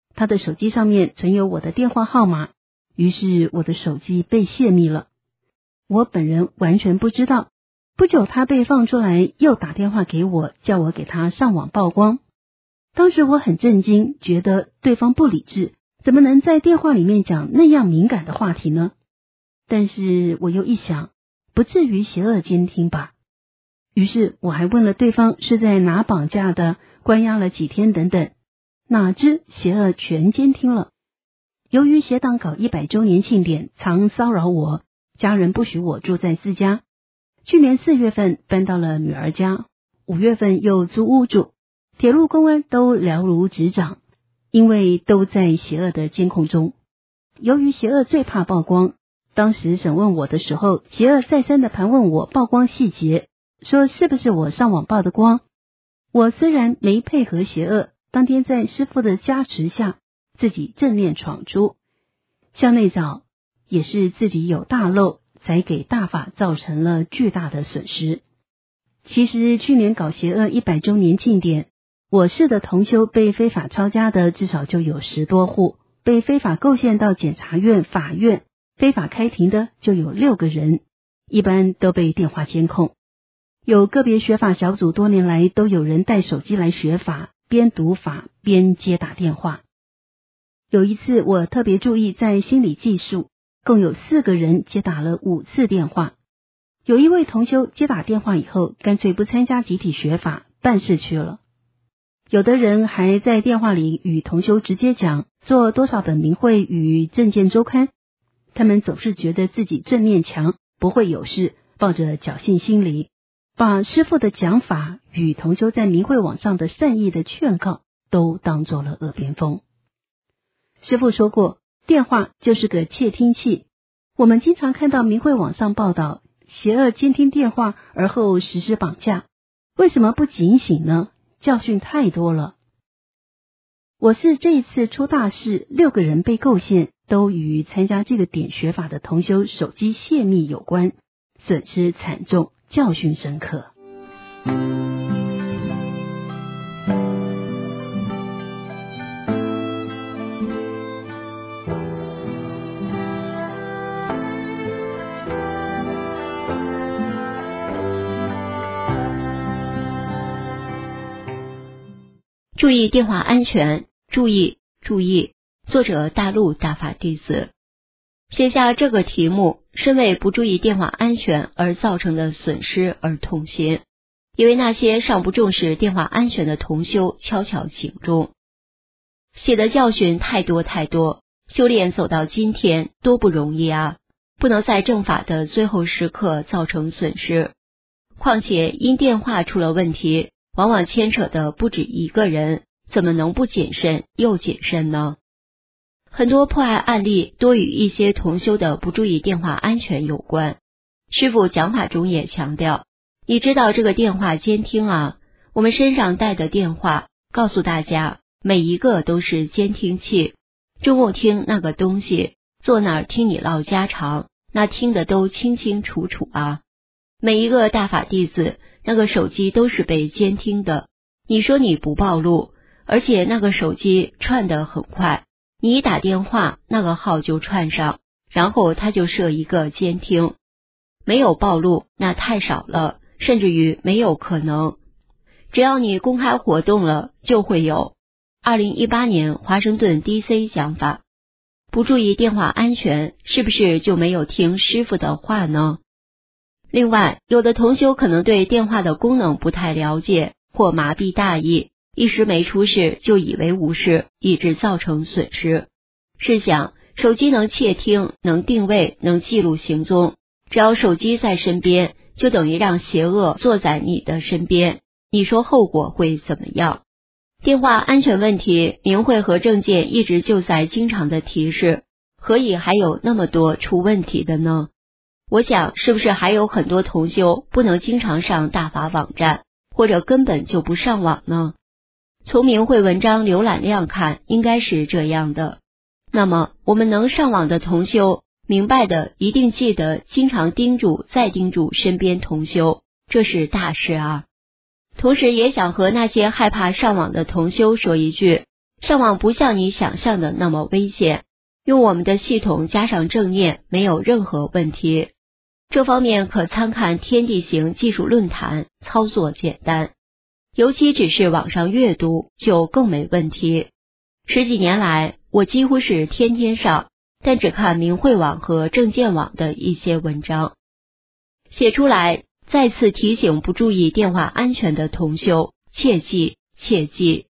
他的手机上面存有我的电话号码，于是我的手机被泄密了。我本人完全不知道，不久他被放出来，又打电话给我，叫我给他上网曝光。当时我很震惊，觉得对方不理智，怎么能在电话里面讲那样敏感的话题呢？但是我又一想，不至于邪恶监听吧。于是我还问了对方是在哪绑架的，关押了几天等等，哪知邪恶全监听了。由于邪党搞100周年庆典，常骚扰我，家人不许我住在自家。去年4月份搬到了女儿家，5月份又租屋住，铁路公安都了如指掌，因为都在邪恶的监控中。由于邪恶最怕曝光，当时审问我的时候，邪恶再三的盘问我曝光细节，说是不是我上网曝的光。我虽然没配合邪恶，当天在师父的加持下，自己正面闯出，向内找也是自己有大漏，才给大法造成了巨大的损失。其实去年搞邪恶100周年庆典，我市的同修被非法抄家的至少就有10多户，被非法构陷到检察院、法院非法开庭的就有6个人，一般都被电话监控。有个别学法小组多年来都有人带手机来学法，边读法边接打电话。有一次我特别注意在心理技术，共有4个人接打了5次电话。有一位同修接打电话以后，干脆不参加集体学法，办事去了。有的人还在电话里与同修直接讲做多少本明会与证件周刊，他们总是觉得自己正面强，不会有事，抱着侥幸心理，把师父的讲法与同修在明会网上的善意的劝告都当作了耳边风。师父说过，电话就是个窃听器。我们经常看到明会网上报道邪恶监听电话而后实施绑架，为什么不警醒呢？教训太多了。我是这一次出大事，6个人被构陷，都与参加这个点学法的同修手机泄密有关，损失惨重，教训深刻。 注意电话安全，注意！作者大陆大法弟子。写下这个题目，是为不注意电话安全而造成的损失而痛心，也为那些尚不重视电话安全的同修悄悄警钟。写的教训太多，修炼走到今天多不容易啊！不能在正法的最后时刻造成损失。况且因电话出了问题，往往牵扯的不止一个人，怎么能不谨慎又谨慎呢？很多破案案例多与一些同修的不注意电话安全有关。师父讲法中也强调，你知道这个电话监听啊，我们身上带的电话，告诉大家每一个都是监听器。中共听那个东西，坐那儿听你唠家常，那听得都清清楚楚啊。每一个大法弟子那个手机都是被监听的，你说你不暴露，而且那个手机串得很快，你一打电话那个号就串上，然后他就设一个监听。没有暴露那太少了，甚至于没有可能。只要你公开活动了就会有。2018年华盛顿 DC 讲法，不注意电话安全，是不是就没有听师父的话呢？另外，有的同修可能对电话的功能不太了解，或麻痹大意，一时没出事就以为无事，以致造成损失。试想，手机能窃听，能定位，能记录行踪，只要手机在身边，就等于让邪恶坐在你的身边，你说后果会怎么样？电话安全问题，明慧和证件一直就在经常的提示，何以还有那么多出问题的呢？我想是不是还有很多同修不能经常上大法网站，或者根本就不上网呢？从明慧文章浏览量看，应该是这样的。那么我们能上网的同修，明白的一定记得经常叮嘱再叮嘱身边同修，这是大事啊。同时也想和那些害怕上网的同修说一句， 上网不像你想象的那么危险，用我们的系统加上正念没有任何问题。这方面可参看天地行技术论坛，操作简单，尤其只是网上阅读就更没问题。10几年来，我几乎是天天上，但只看明慧网和证件网的一些文章。写出来，再次提醒不注意电话安全的同修，切记切记。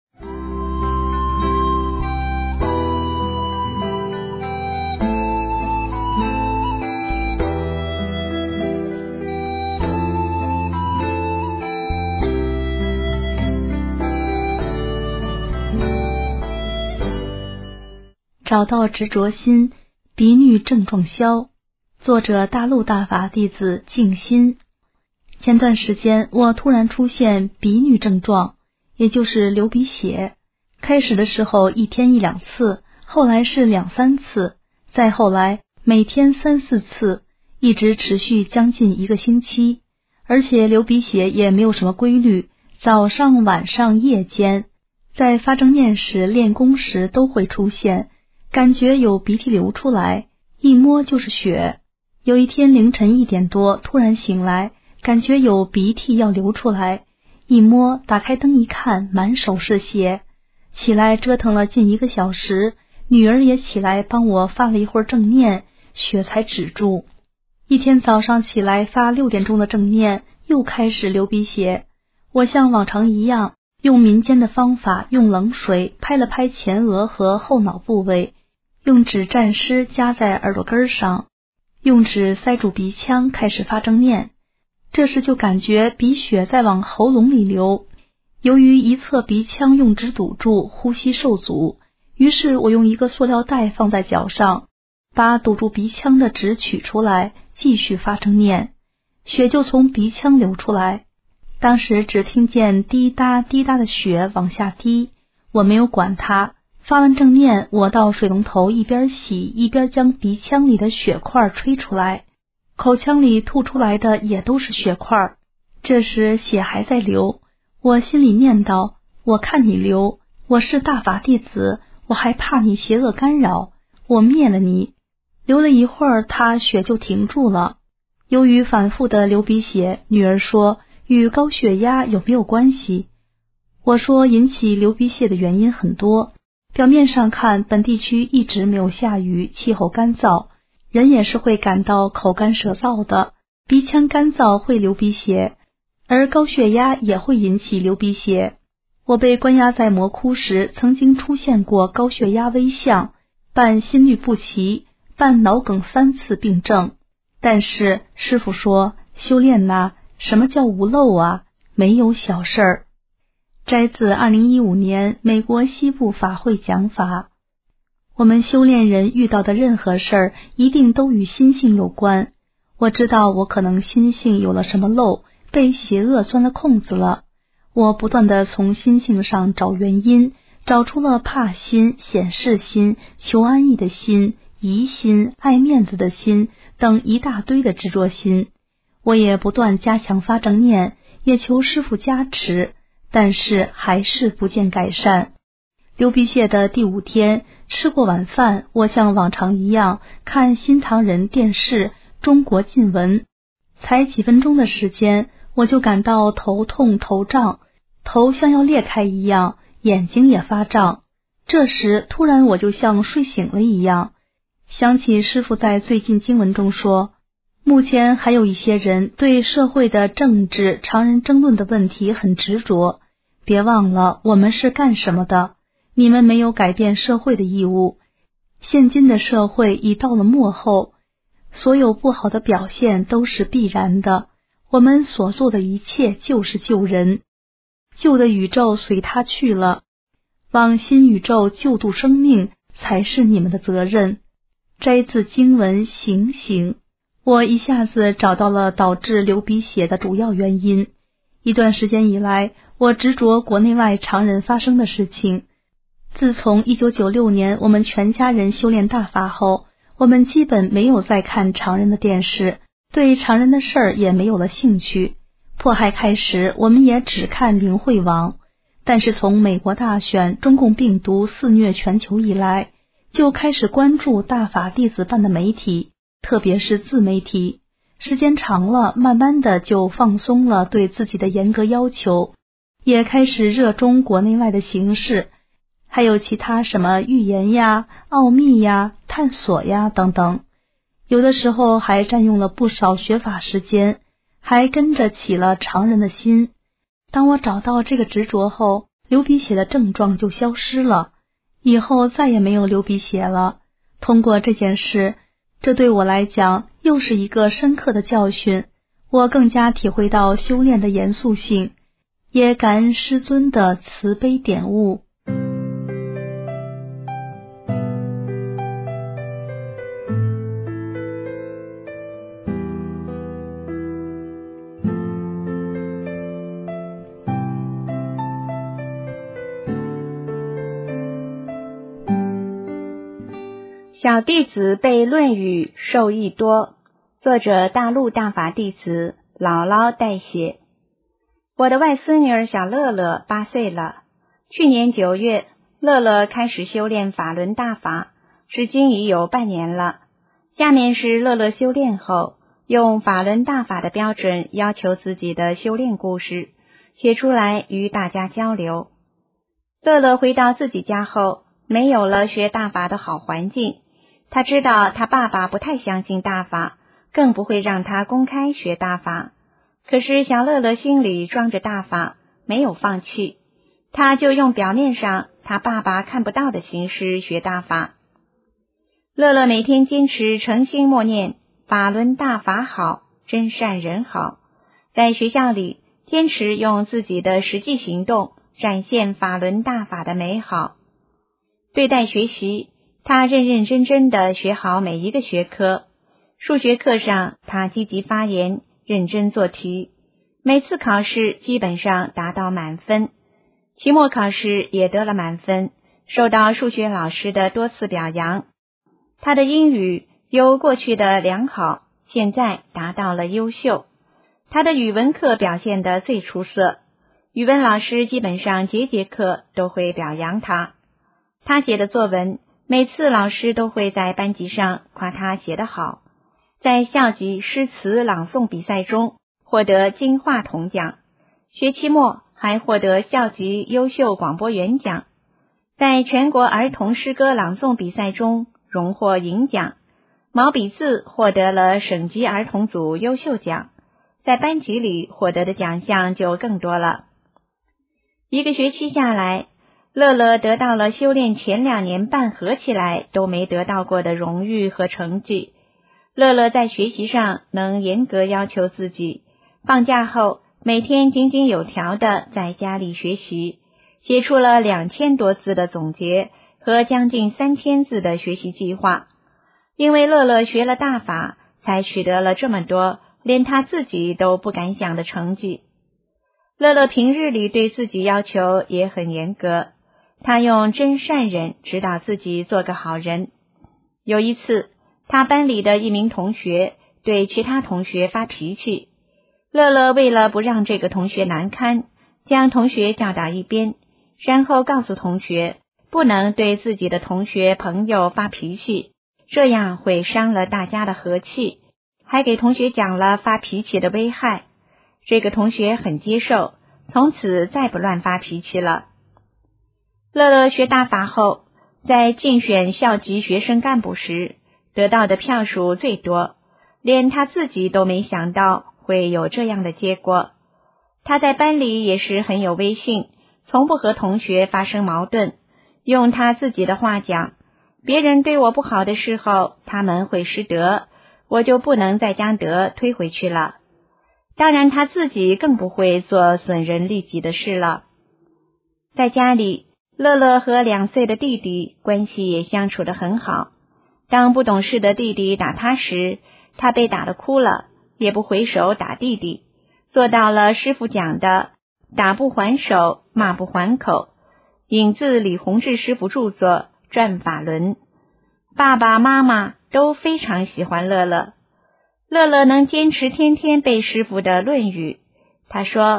找到执着心，彼女症状消。作者大陆大法弟子静心。前段时间我突然出现鼻衄症状，也就是流鼻血。开始的时候1天1、2次，后来是2、3次，再后来每天3、4次，一直持续将近1个星期。而且流鼻血也没有什么规律，早上、晚上、夜间，在发正念时、练功时都会出现。感觉有鼻涕流出来，一摸就是血。有一天凌晨1点多突然醒来，感觉有鼻涕要流出来，一摸打开灯一看，满手是血。起来折腾了近1个小时，女儿也起来帮我发了一会儿正念，血才止住。一天早上起来发6点钟的正念，又开始流鼻血。我像往常一样，用民间的方法，用冷水拍了拍前额和后脑部位，用纸蘸湿夹在耳朵根上，用纸塞住鼻腔，开始发正念。这时就感觉鼻血在往喉咙里流，由于一侧鼻腔用纸堵住，呼吸受阻，于是我用一个塑料袋放在脚上，把堵住鼻腔的纸取出来，继续发正念，血就从鼻腔流出来。当时只听见滴答滴答的血往下滴，我没有管它。发完正念，我到水龙头一边洗一边将鼻腔里的血块吹出来，口腔里吐出来的也都是血块。这时血还在流，我心里念叨：我看你流，我是大法弟子，我还怕你邪恶干扰，我灭了你。流了一会儿，他血就停住了。由于反复的流鼻血，女儿说与高血压有没有关系？我说引起流鼻血的原因很多。表面上看，本地区一直没有下雨，气候干燥，人也是会感到口干舌燥的，鼻腔干燥会流鼻血，而高血压也会引起流鼻血。我被关押在魔窟时，曾经出现过高血压危象，伴心律不齐，伴脑梗3次病症。但是师父说，修炼呐，什么叫无漏啊？没有小事儿。摘自2015年美国西部法会讲法。我们修炼人遇到的任何事儿，一定都与心性有关。我知道我可能心性有了什么漏，被邪恶钻了空子了。我不断地从心性上找原因，找出了怕心、显示心、求安逸的心、疑心、爱面子的心等一大堆的执着心。我也不断加强发正念，也求师父加持，但是还是不见改善。流鼻血的第5天，吃过晚饭，我像往常一样看新唐人电视中国近闻，才几分钟的时间，我就感到头痛头胀，头像要裂开一样，眼睛也发胀。这时突然我就像睡醒了一样，想起师父在最近经文中说，目前还有一些人对社会的政治、常人争论的问题很执着，别忘了我们是干什么的，你们没有改变社会的义务。现今的社会已到了末后，所有不好的表现都是必然的，我们所做的一切就是救人，旧的宇宙随他去了，往新宇宙救度生命才是你们的责任。摘自经文醒醒。我一下子找到了导致流鼻血的主要原因。一段时间以来，我执着国内外常人发生的事情。自从1996年我们全家人修炼大法后，我们基本没有再看常人的电视，对常人的事儿也没有了兴趣。迫害开始，我们也只看明慧网。 但是从美国大选、中共病毒肆虐全球以来，就开始关注大法弟子办的媒体，特别是自媒体。时间长了，慢慢的就放松了对自己的严格要求，也开始热衷国内外的形势，还有其他什么预言呀、奥秘呀、探索呀等等。有的时候还占用了不少学法时间，还跟着起了常人的心。当我找到这个执着后，流鼻血的症状就消失了，以后再也没有流鼻血了。通过这件事，这对我来讲又是一个深刻的教训，我更加体会到修炼的严肃性，也感恩师尊的慈悲点悟。 小弟子背《论语》受益多，作者大陆大法弟子姥姥代写。我的外孙女儿小乐乐8岁了，去年9月，乐乐开始修炼法轮大法，至今已有半年了。下面是乐乐修炼后，用法轮大法的标准要求自己的修炼故事，写出来与大家交流。乐乐回到自己家后，没有了学大法的好环境。他知道他爸爸不太相信大法，更不会让他公开学大法。可是小乐乐心里装着大法，没有放弃，他就用表面上他爸爸看不到的形式学大法。乐乐每天坚持诚心默念法轮大法好，真善人好，在学校里坚持用自己的实际行动展现法轮大法的美好。对待学习，他认认真真地学好每一个学科。数学课上，他积极发言，认真做题，每次考试基本上达到满分，期末考试也得了满分，受到数学老师的多次表扬。他的英语由过去的良好，现在达到了优秀。他的语文课表现得最出色，语文老师基本上节节课都会表扬他。他写的作文，每次老师都会在班级上夸他写得好，在校级诗词朗诵比赛中获得金话筒奖，学期末还获得校级优秀广播员奖，在全国儿童诗歌朗诵比赛中荣获银奖，毛笔字获得了省级儿童组优秀奖，在班级里获得的奖项就更多了。一个学期下来，乐乐得到了修炼前2年半合起来都没得到过的荣誉和成绩。乐乐在学习上能严格要求自己，放假后每天井井有条地在家里学习，写出了2000多字的总结和将近3000字的学习计划。因为乐乐学了大法，才取得了这么多连他自己都不敢想的成绩。乐乐平日里对自己要求也很严格，他用真善忍指导自己做个好人。有一次，他班里的一名同学对其他同学发脾气，乐乐为了不让这个同学难堪，将同学叫到一边，然后告诉同学不能对自己的同学朋友发脾气，这样会伤了大家的和气，还给同学讲了发脾气的危害。这个同学很接受，从此再不乱发脾气了。乐乐学大法后，在竞选校级学生干部时，得到的票数最多，连他自己都没想到会有这样的结果。他在班里也是很有威信，从不和同学发生矛盾。用他自己的话讲，别人对我不好的时候，他们会失德，我就不能再将德推回去了。当然他自己更不会做损人利己的事了。在家里，乐乐和2岁的弟弟关系也相处得很好。当不懂事的弟弟打他时，他被打得哭了，也不回手打弟弟，做到了师父讲的打不还手，骂不还口，引自李洪志师父著作《转法轮》。爸爸妈妈都非常喜欢乐乐。乐乐能坚持天天背师父的《论语》。他说，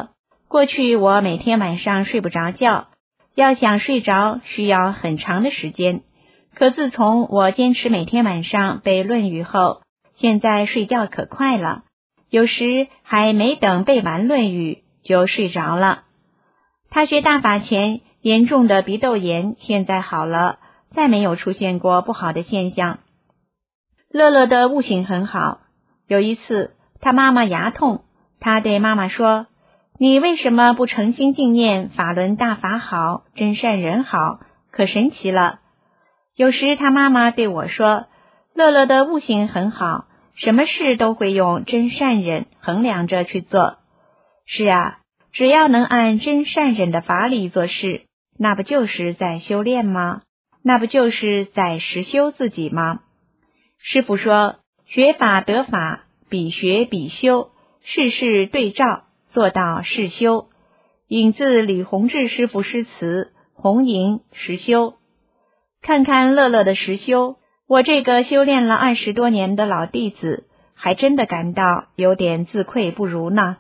过去我每天晚上睡不着觉，要想睡着需要很长的时间。可自从我坚持每天晚上背《论语》后，现在睡觉可快了，有时还没等背完《论语》就睡着了。他学大法前严重的鼻窦炎现在好了，再没有出现过不好的现象。乐乐的悟性很好，有一次他妈妈牙痛，他对妈妈说：你为什么不诚心敬念法轮大法好，真善人好，可神奇了。有时他妈妈对我说，乐乐的悟性很好，什么事都会用真善忍衡量着去做。是啊，只要能按真善忍的法理做事，那不就是在修炼吗？那不就是在实修自己吗？师父说，学法得法，比学比修，事事对照，做到事修。引自李洪志师父诗词《红营实修》。看看乐乐的实修，我这个修炼了20多年的老弟子，还真的感到有点自愧不如呢。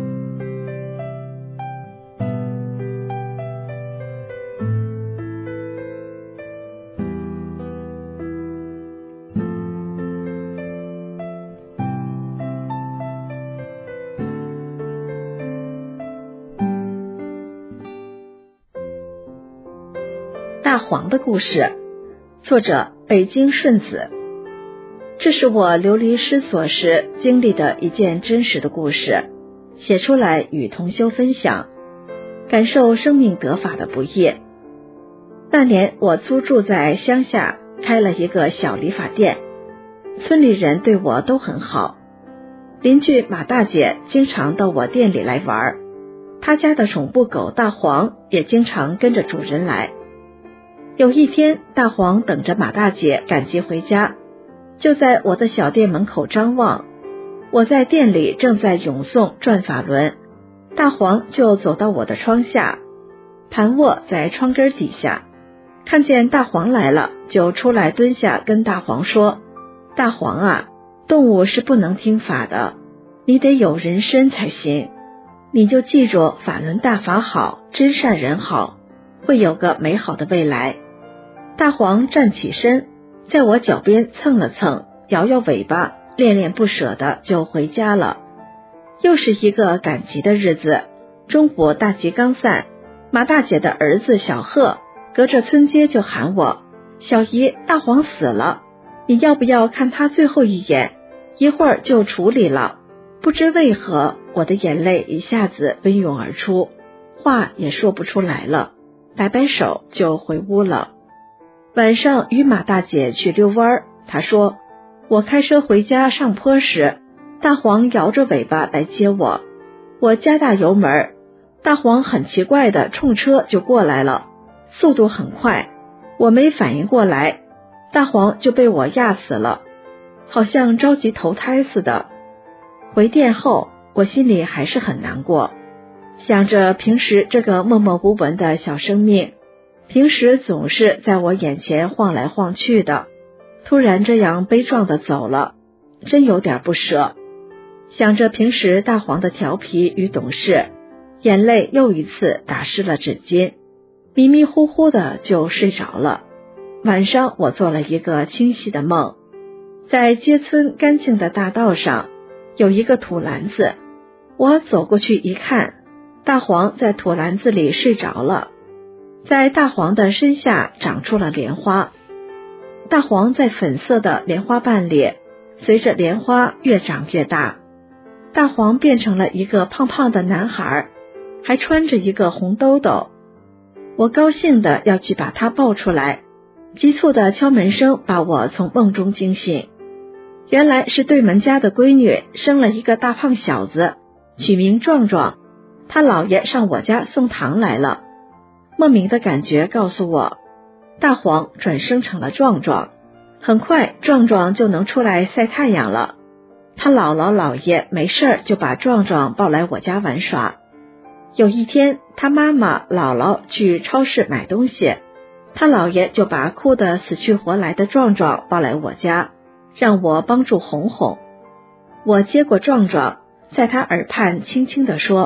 大黄的故事，作者北京顺子。这是我流离失所时经历的一件真实的故事，写出来与同修分享，感受生命得法的不易。那年我租住在乡下，开了一个小理发店，村里人对我都很好。邻居马大姐经常到我店里来玩，她家的宠物狗大黄也经常跟着主人来。有一天，大黄等着马大姐赶集回家，就在我的小店门口张望。我在店里正在咏诵转法轮，大黄就走到我的窗下，盘卧在窗根底下。看见大黄来了，就出来蹲下跟大黄说：大黄啊，动物是不能听法的，你得有人身才行，你就记住法轮大法好，真善人好，会有个美好的未来。大黄站起身，在我脚边蹭了蹭，摇摇尾巴，恋恋不舍的就回家了。又是一个赶集的日子，中午大集刚散，马大姐的儿子小贺隔着村街就喊我：小姨，大黄死了，你要不要看他最后一眼？一会儿就处理了。不知为何，我的眼泪一下子奔涌而出，话也说不出来了，摆摆手就回屋了。晚上与马大姐去遛弯，她说我开车回家上坡时，大黄摇着尾巴来接我，我加大油门，大黄很奇怪的冲车就过来了，速度很快，我没反应过来，大黄就被我压死了，好像着急投胎似的。回店后，我心里还是很难过，想着平时这个默默无闻的小生命，平时总是在我眼前晃来晃去的，突然这样悲壮的走了，真有点不舍。想着平时大黄的调皮与懂事，眼泪又一次打湿了纸巾，迷迷糊糊的就睡着了。晚上我做了一个清晰的梦，在街村干净的大道上有一个土篮子，我走过去一看，大黄在土篮子里睡着了，在大黄的身下长出了莲花，大黄在粉色的莲花瓣里，随着莲花越长越大，大黄变成了一个胖胖的男孩，还穿着一个红兜兜。我高兴的要去把他抱出来，急促的敲门声把我从梦中惊醒。原来是对门家的闺女生了一个大胖小子，取名壮壮，他姥爷上我家送糖来了。莫名的感觉告诉我，大黄转生成了壮壮，很快壮壮就能出来晒太阳了。他姥姥姥爷没事就把壮壮抱来我家玩耍。有一天，他妈妈姥姥去超市买东西，他姥爷就把哭得死去活来的壮壮抱来我家，让我帮助哄哄。我接过壮壮，在他耳畔轻轻地说：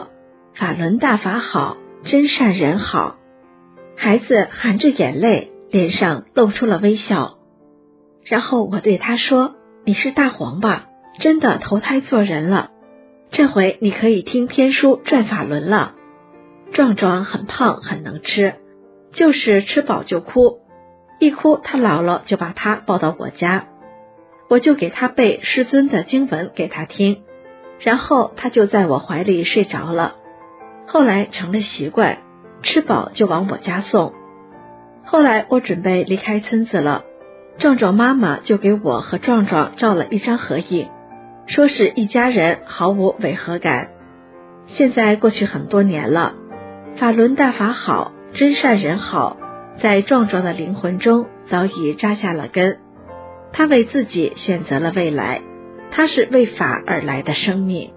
法轮大法好，真善人好。孩子含着眼泪，脸上露出了微笑。然后我对他说，你是大黄吧，真的投胎做人了，这回你可以听天书转法轮了。壮壮很胖很能吃，就是吃饱就哭，一哭他姥姥就把他抱到我家，我就给他背师尊的经文给他听，然后他就在我怀里睡着了。后来成了习惯，吃饱就往我家送。后来我准备离开村子了，壮壮妈妈就给我和壮壮照了一张合影，说是一家人，毫无违和感。现在过去很多年了，法轮大法好，真善人好，在壮壮的灵魂中早已扎下了根。他为自己选择了未来，他是为法而来的生命。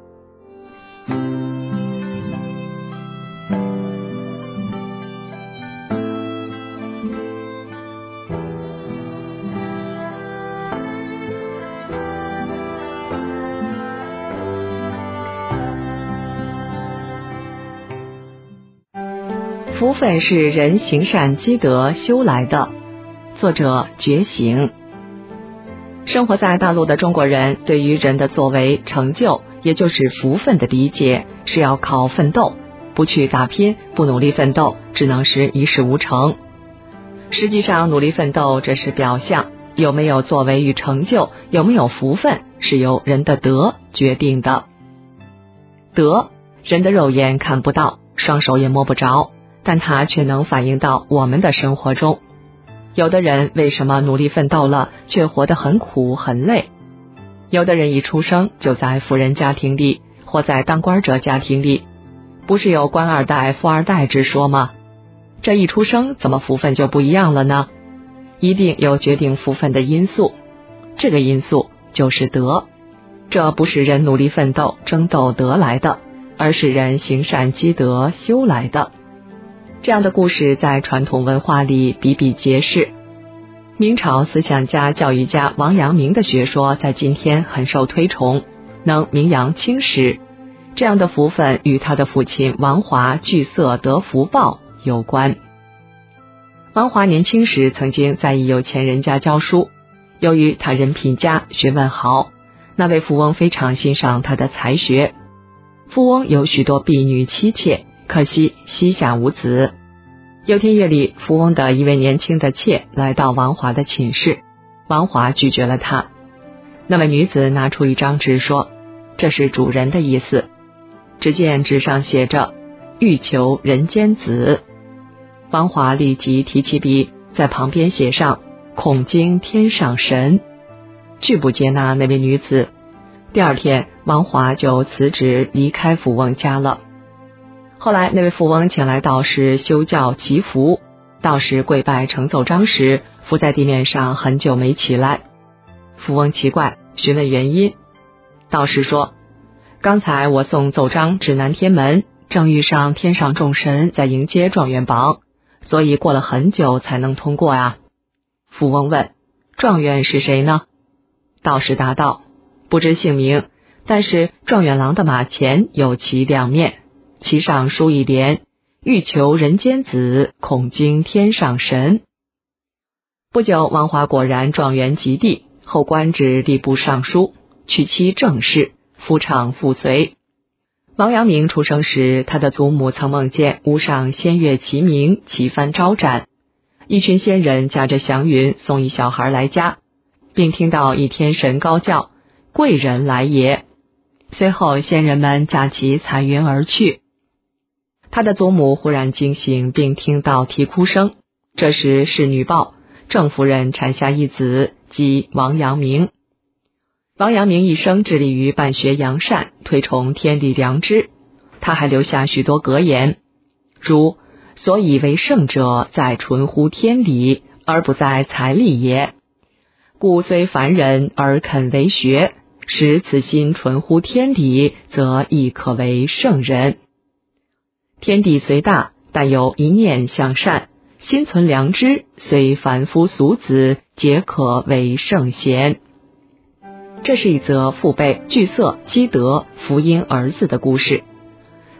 福分是人行善积德修来的。作者觉醒。生活在大陆的中国人对于人的作为成就，也就是福分的理解是要靠奋斗，不去打拼，不努力奋斗，只能是一事无成。实际上努力奋斗这是表象，有没有作为与成就，有没有福分，是由人的德决定的。德，人的肉眼看不到，双手也摸不着，但它却能反映到我们的生活中。有的人为什么努力奋斗了，却活得很苦很累？有的人一出生就在富人家庭里，或在当官者家庭里，不是有官二代、富二代之说吗？这一出生怎么福分就不一样了呢？一定有决定福分的因素，这个因素就是德。这不是人努力奋斗争斗得来的，而是人行善积德修来的。这样的故事在传统文化里比比皆是。明朝思想家、教育家王阳明的学说在今天很受推崇，能名扬青史。这样的福分与他的父亲王华聚色得福报有关。王华年轻时曾经在一有钱人家教书，由于他人品佳、学问好，那位富翁非常欣赏他的才学。富翁有许多婢女妻妾，可惜膝下无子。有天夜里，富翁的一位年轻的妾来到王华的寝室，王华拒绝了他。那位女子拿出一张纸说，这是主人的意思。只见纸上写着欲求人间子。王华立即提起笔，在旁边写上恐惊天上神，拒不接纳那位女子。第二天，王华就辞职离开富翁家了。后来那位富翁请来道士修教祈福，道士跪拜呈奏章时，伏在地面上很久没起来。富翁奇怪，询问原因。道士说，刚才我送奏章至南天门，正遇上天上众神在迎接状元榜，所以过了很久才能通过啊。富翁问，状元是谁呢？道士答道，不知姓名，但是状元郎的马前有其两面，其上书一联，欲求人间子，恐惊天上神。不久，王华果然状元及第，后官至吏部尚书，娶妻郑氏，夫唱妇随。王阳明出生时，他的祖母曾梦见屋上仙乐齐鸣，旗幡招展，一群仙人驾着祥云送一小孩来家，并听到一天神高叫，贵人来也。随后仙人们驾起彩云而去。他的祖母忽然惊醒，并听到啼哭声。这时侍女报，郑夫人产下一子，即王阳明。王阳明一生致力于办学扬善，推崇天理良知。他还留下许多格言，如所以为圣者，在纯乎天理，而不在财力也。故虽凡人而肯为学，使此心纯乎天理，则亦可为圣人。天地虽大，但有一念向善，心存良知，虽凡夫俗子，皆可为圣贤。这是一则父辈聚色积德福荫儿子的故事。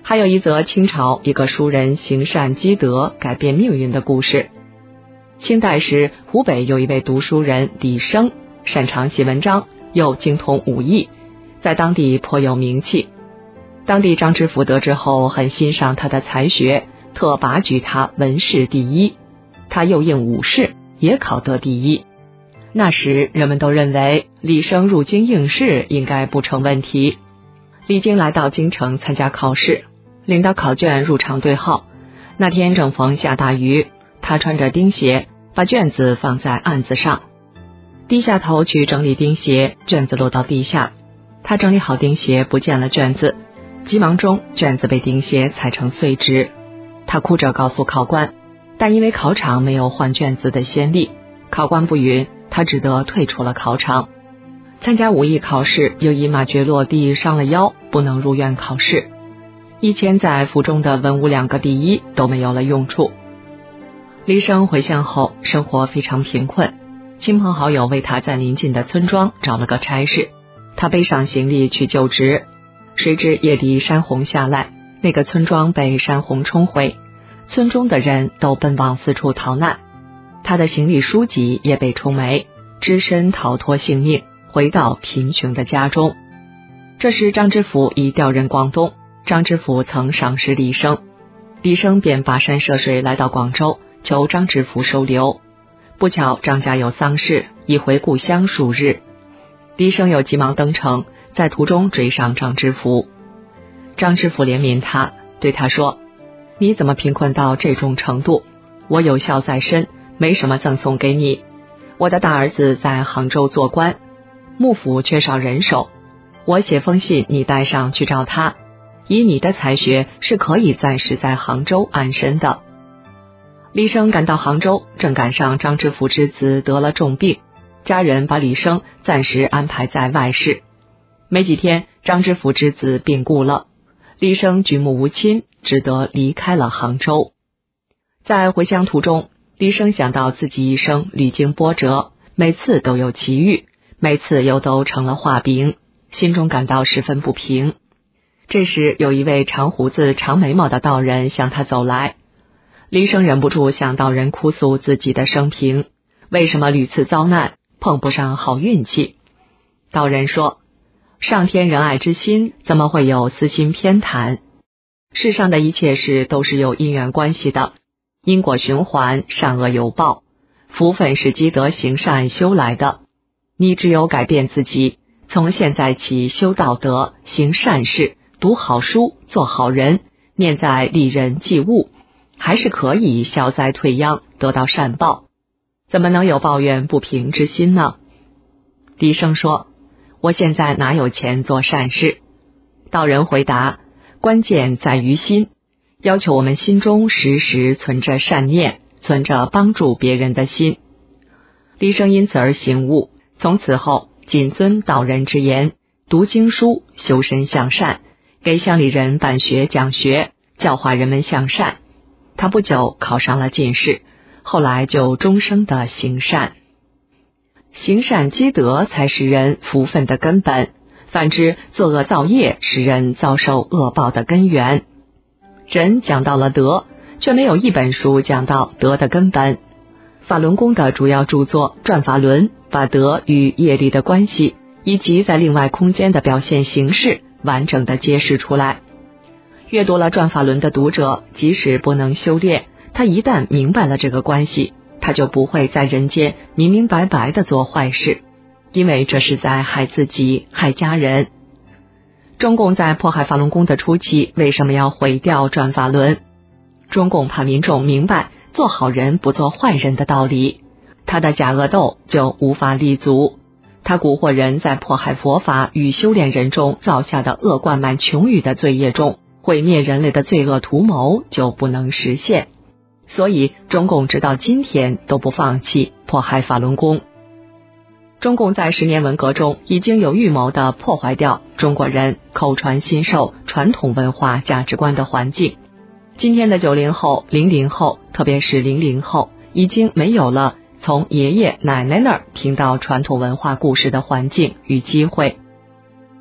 还有一则清朝一个书人行善积德改变命运的故事。清代时，湖北有一位读书人李升，擅长写文章，又精通武艺，在当地颇有名气。当地张知府得知后很欣赏他的才学，特拔举他文试第一。他又应武试，也考得第一。那时人们都认为李升入京应试应该不成问题。李经来到京城参加考试，领到考卷入场对号。那天正逢下大雨，他穿着钉鞋，把卷子放在案子上，低下头去整理钉鞋，卷子落到地下。他整理好钉鞋，不见了卷子，急忙中卷子被钉鞋踩成碎纸。他哭着告诉考官，但因为考场没有换卷子的先例，考官不允，他只得退出了考场。参加武艺考试又因马脚落地伤了腰，不能入院考试。以前在府中的文武2个第一都没有了用处。李升回乡后生活非常贫困，亲朋好友为他在邻近的村庄找了个差事，他背上行李去就职。谁知夜里山洪下来，那个村庄被山洪冲毁，村中的人都奔往四处逃难，他的行李书籍也被冲没，只身逃脱性命，回到贫穷的家中。这时张知府已调任广东，张知府曾赏识李升，李升便跋山涉水来到广州，求张知府收留。不巧张家有丧事，已回故乡数日。李升又急忙登城，在途中追上张知府。张知府怜悯他，对他说，你怎么贫困到这种程度？我有孝在身，没什么赠送给你。我的大儿子在杭州做官，幕府缺少人手，我写封信你带上去找他，以你的才学是可以暂时在杭州安身的。李升赶到杭州，正赶上张知府之子得了重病，家人把李升暂时安排在外室。没几天，张知府之子病故了，李升举目无亲，只得离开了杭州。在回乡途中，李升想到自己一生历经波折，每次都有奇遇，每次又都成了画饼，心中感到十分不平。这时有一位长胡子长眉毛的道人向他走来，李升忍不住向道人哭诉自己的生平，为什么屡次遭难，碰不上好运气。道人说，上天仁爱之心，怎么会有私心偏袒？世上的一切事都是有因缘关系的，因果循环，善恶有报，福分是积德行善修来的。你只有改变自己，从现在起修道德，行善事，读好书，做好人，念在利人济物，还是可以消灾退殃，得到善报。怎么能有抱怨不平之心呢？李升说，我现在哪有钱做善事？道人回答，关键在于心，要求我们心中时时存着善念，存着帮助别人的心。李升因此而醒悟，从此后谨遵道人之言，读经书，修身向善，给乡里人办学讲学，教化人们向善。他不久考上了进士，后来就终生的行善。行善积德才是人福分的根本，反之作恶造业使人遭受恶报的根源。人讲到了德，却没有一本书讲到德的根本。法轮功的主要著作《转法轮》把德与业力的关系以及在另外空间的表现形式完整的揭示出来。阅读了《转法轮》的读者，即使不能修炼，他一旦明白了这个关系，他就不会在人间明明白白的做坏事，因为这是在害自己，害家人。中共在迫害法轮功的初期，为什么要毁掉转法轮？中共怕民众明白做好人不做坏人的道理，他的假恶斗就无法立足。他蛊惑人在迫害佛法与修炼人中造下的恶贯满穷语的罪业中，毁灭人类的罪恶图谋就不能实现。所以中共直到今天都不放弃迫害法轮功。中共在10年文革中已经有预谋地破坏掉中国人口传心授传统文化价值观的环境。今天的90后、00后，特别是00后，已经没有了从爷爷奶奶那儿听到传统文化故事的环境与机会。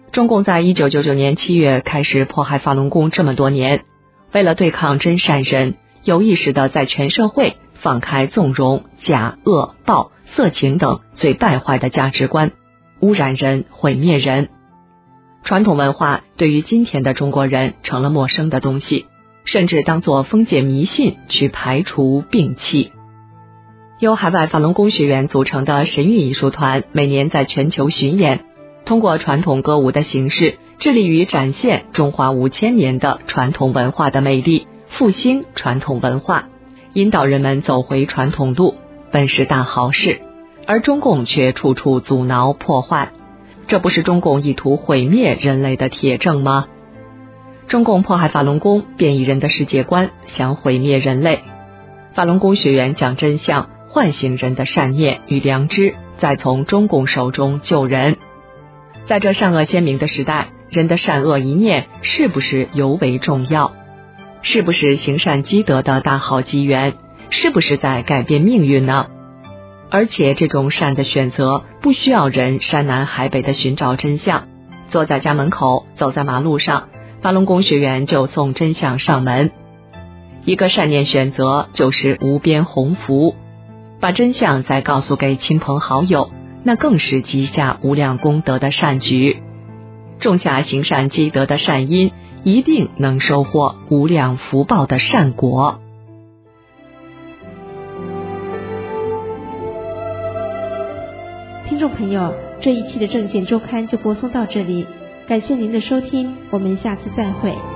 中共在1999年7月开始迫害法轮功这么多年，为了对抗真善人，有意识地在全社会放开纵容假、恶、暴、色情等最败坏的价值观，污染人、毁灭人。传统文化对于今天的中国人成了陌生的东西，甚至当作封建迷信去排除摒弃。由海外法轮功学员组成的神韵艺术团每年在全球巡演，通过传统歌舞的形式，致力于展现中华5000年的传统文化的魅力，复兴传统文化，引导人们走回传统路，本是大好事。而中共却处处阻挠破坏，这不是中共意图毁灭人类的铁证吗？中共迫害法轮功，变异人的世界观，想毁灭人类。法轮功学员讲真相，唤醒人的善念与良知，再从中共手中救人。在这善恶鲜明的时代，人的善恶一念是不是尤为重要？是不是行善积德的大好机缘？是不是在改变命运呢？而且这种善的选择不需要人山南海北的寻找真相，坐在家门口，走在马路上，法轮功学员就送真相上门。一个善念选择就是无边鸿福，把真相再告诉给亲朋好友，那更是积下无量功德的善举。种下行善积德的善因，一定能收获无量福报的善果。 听众朋友，这一期的正见周刊就播送到这里，感谢您的收听，我们下次再会。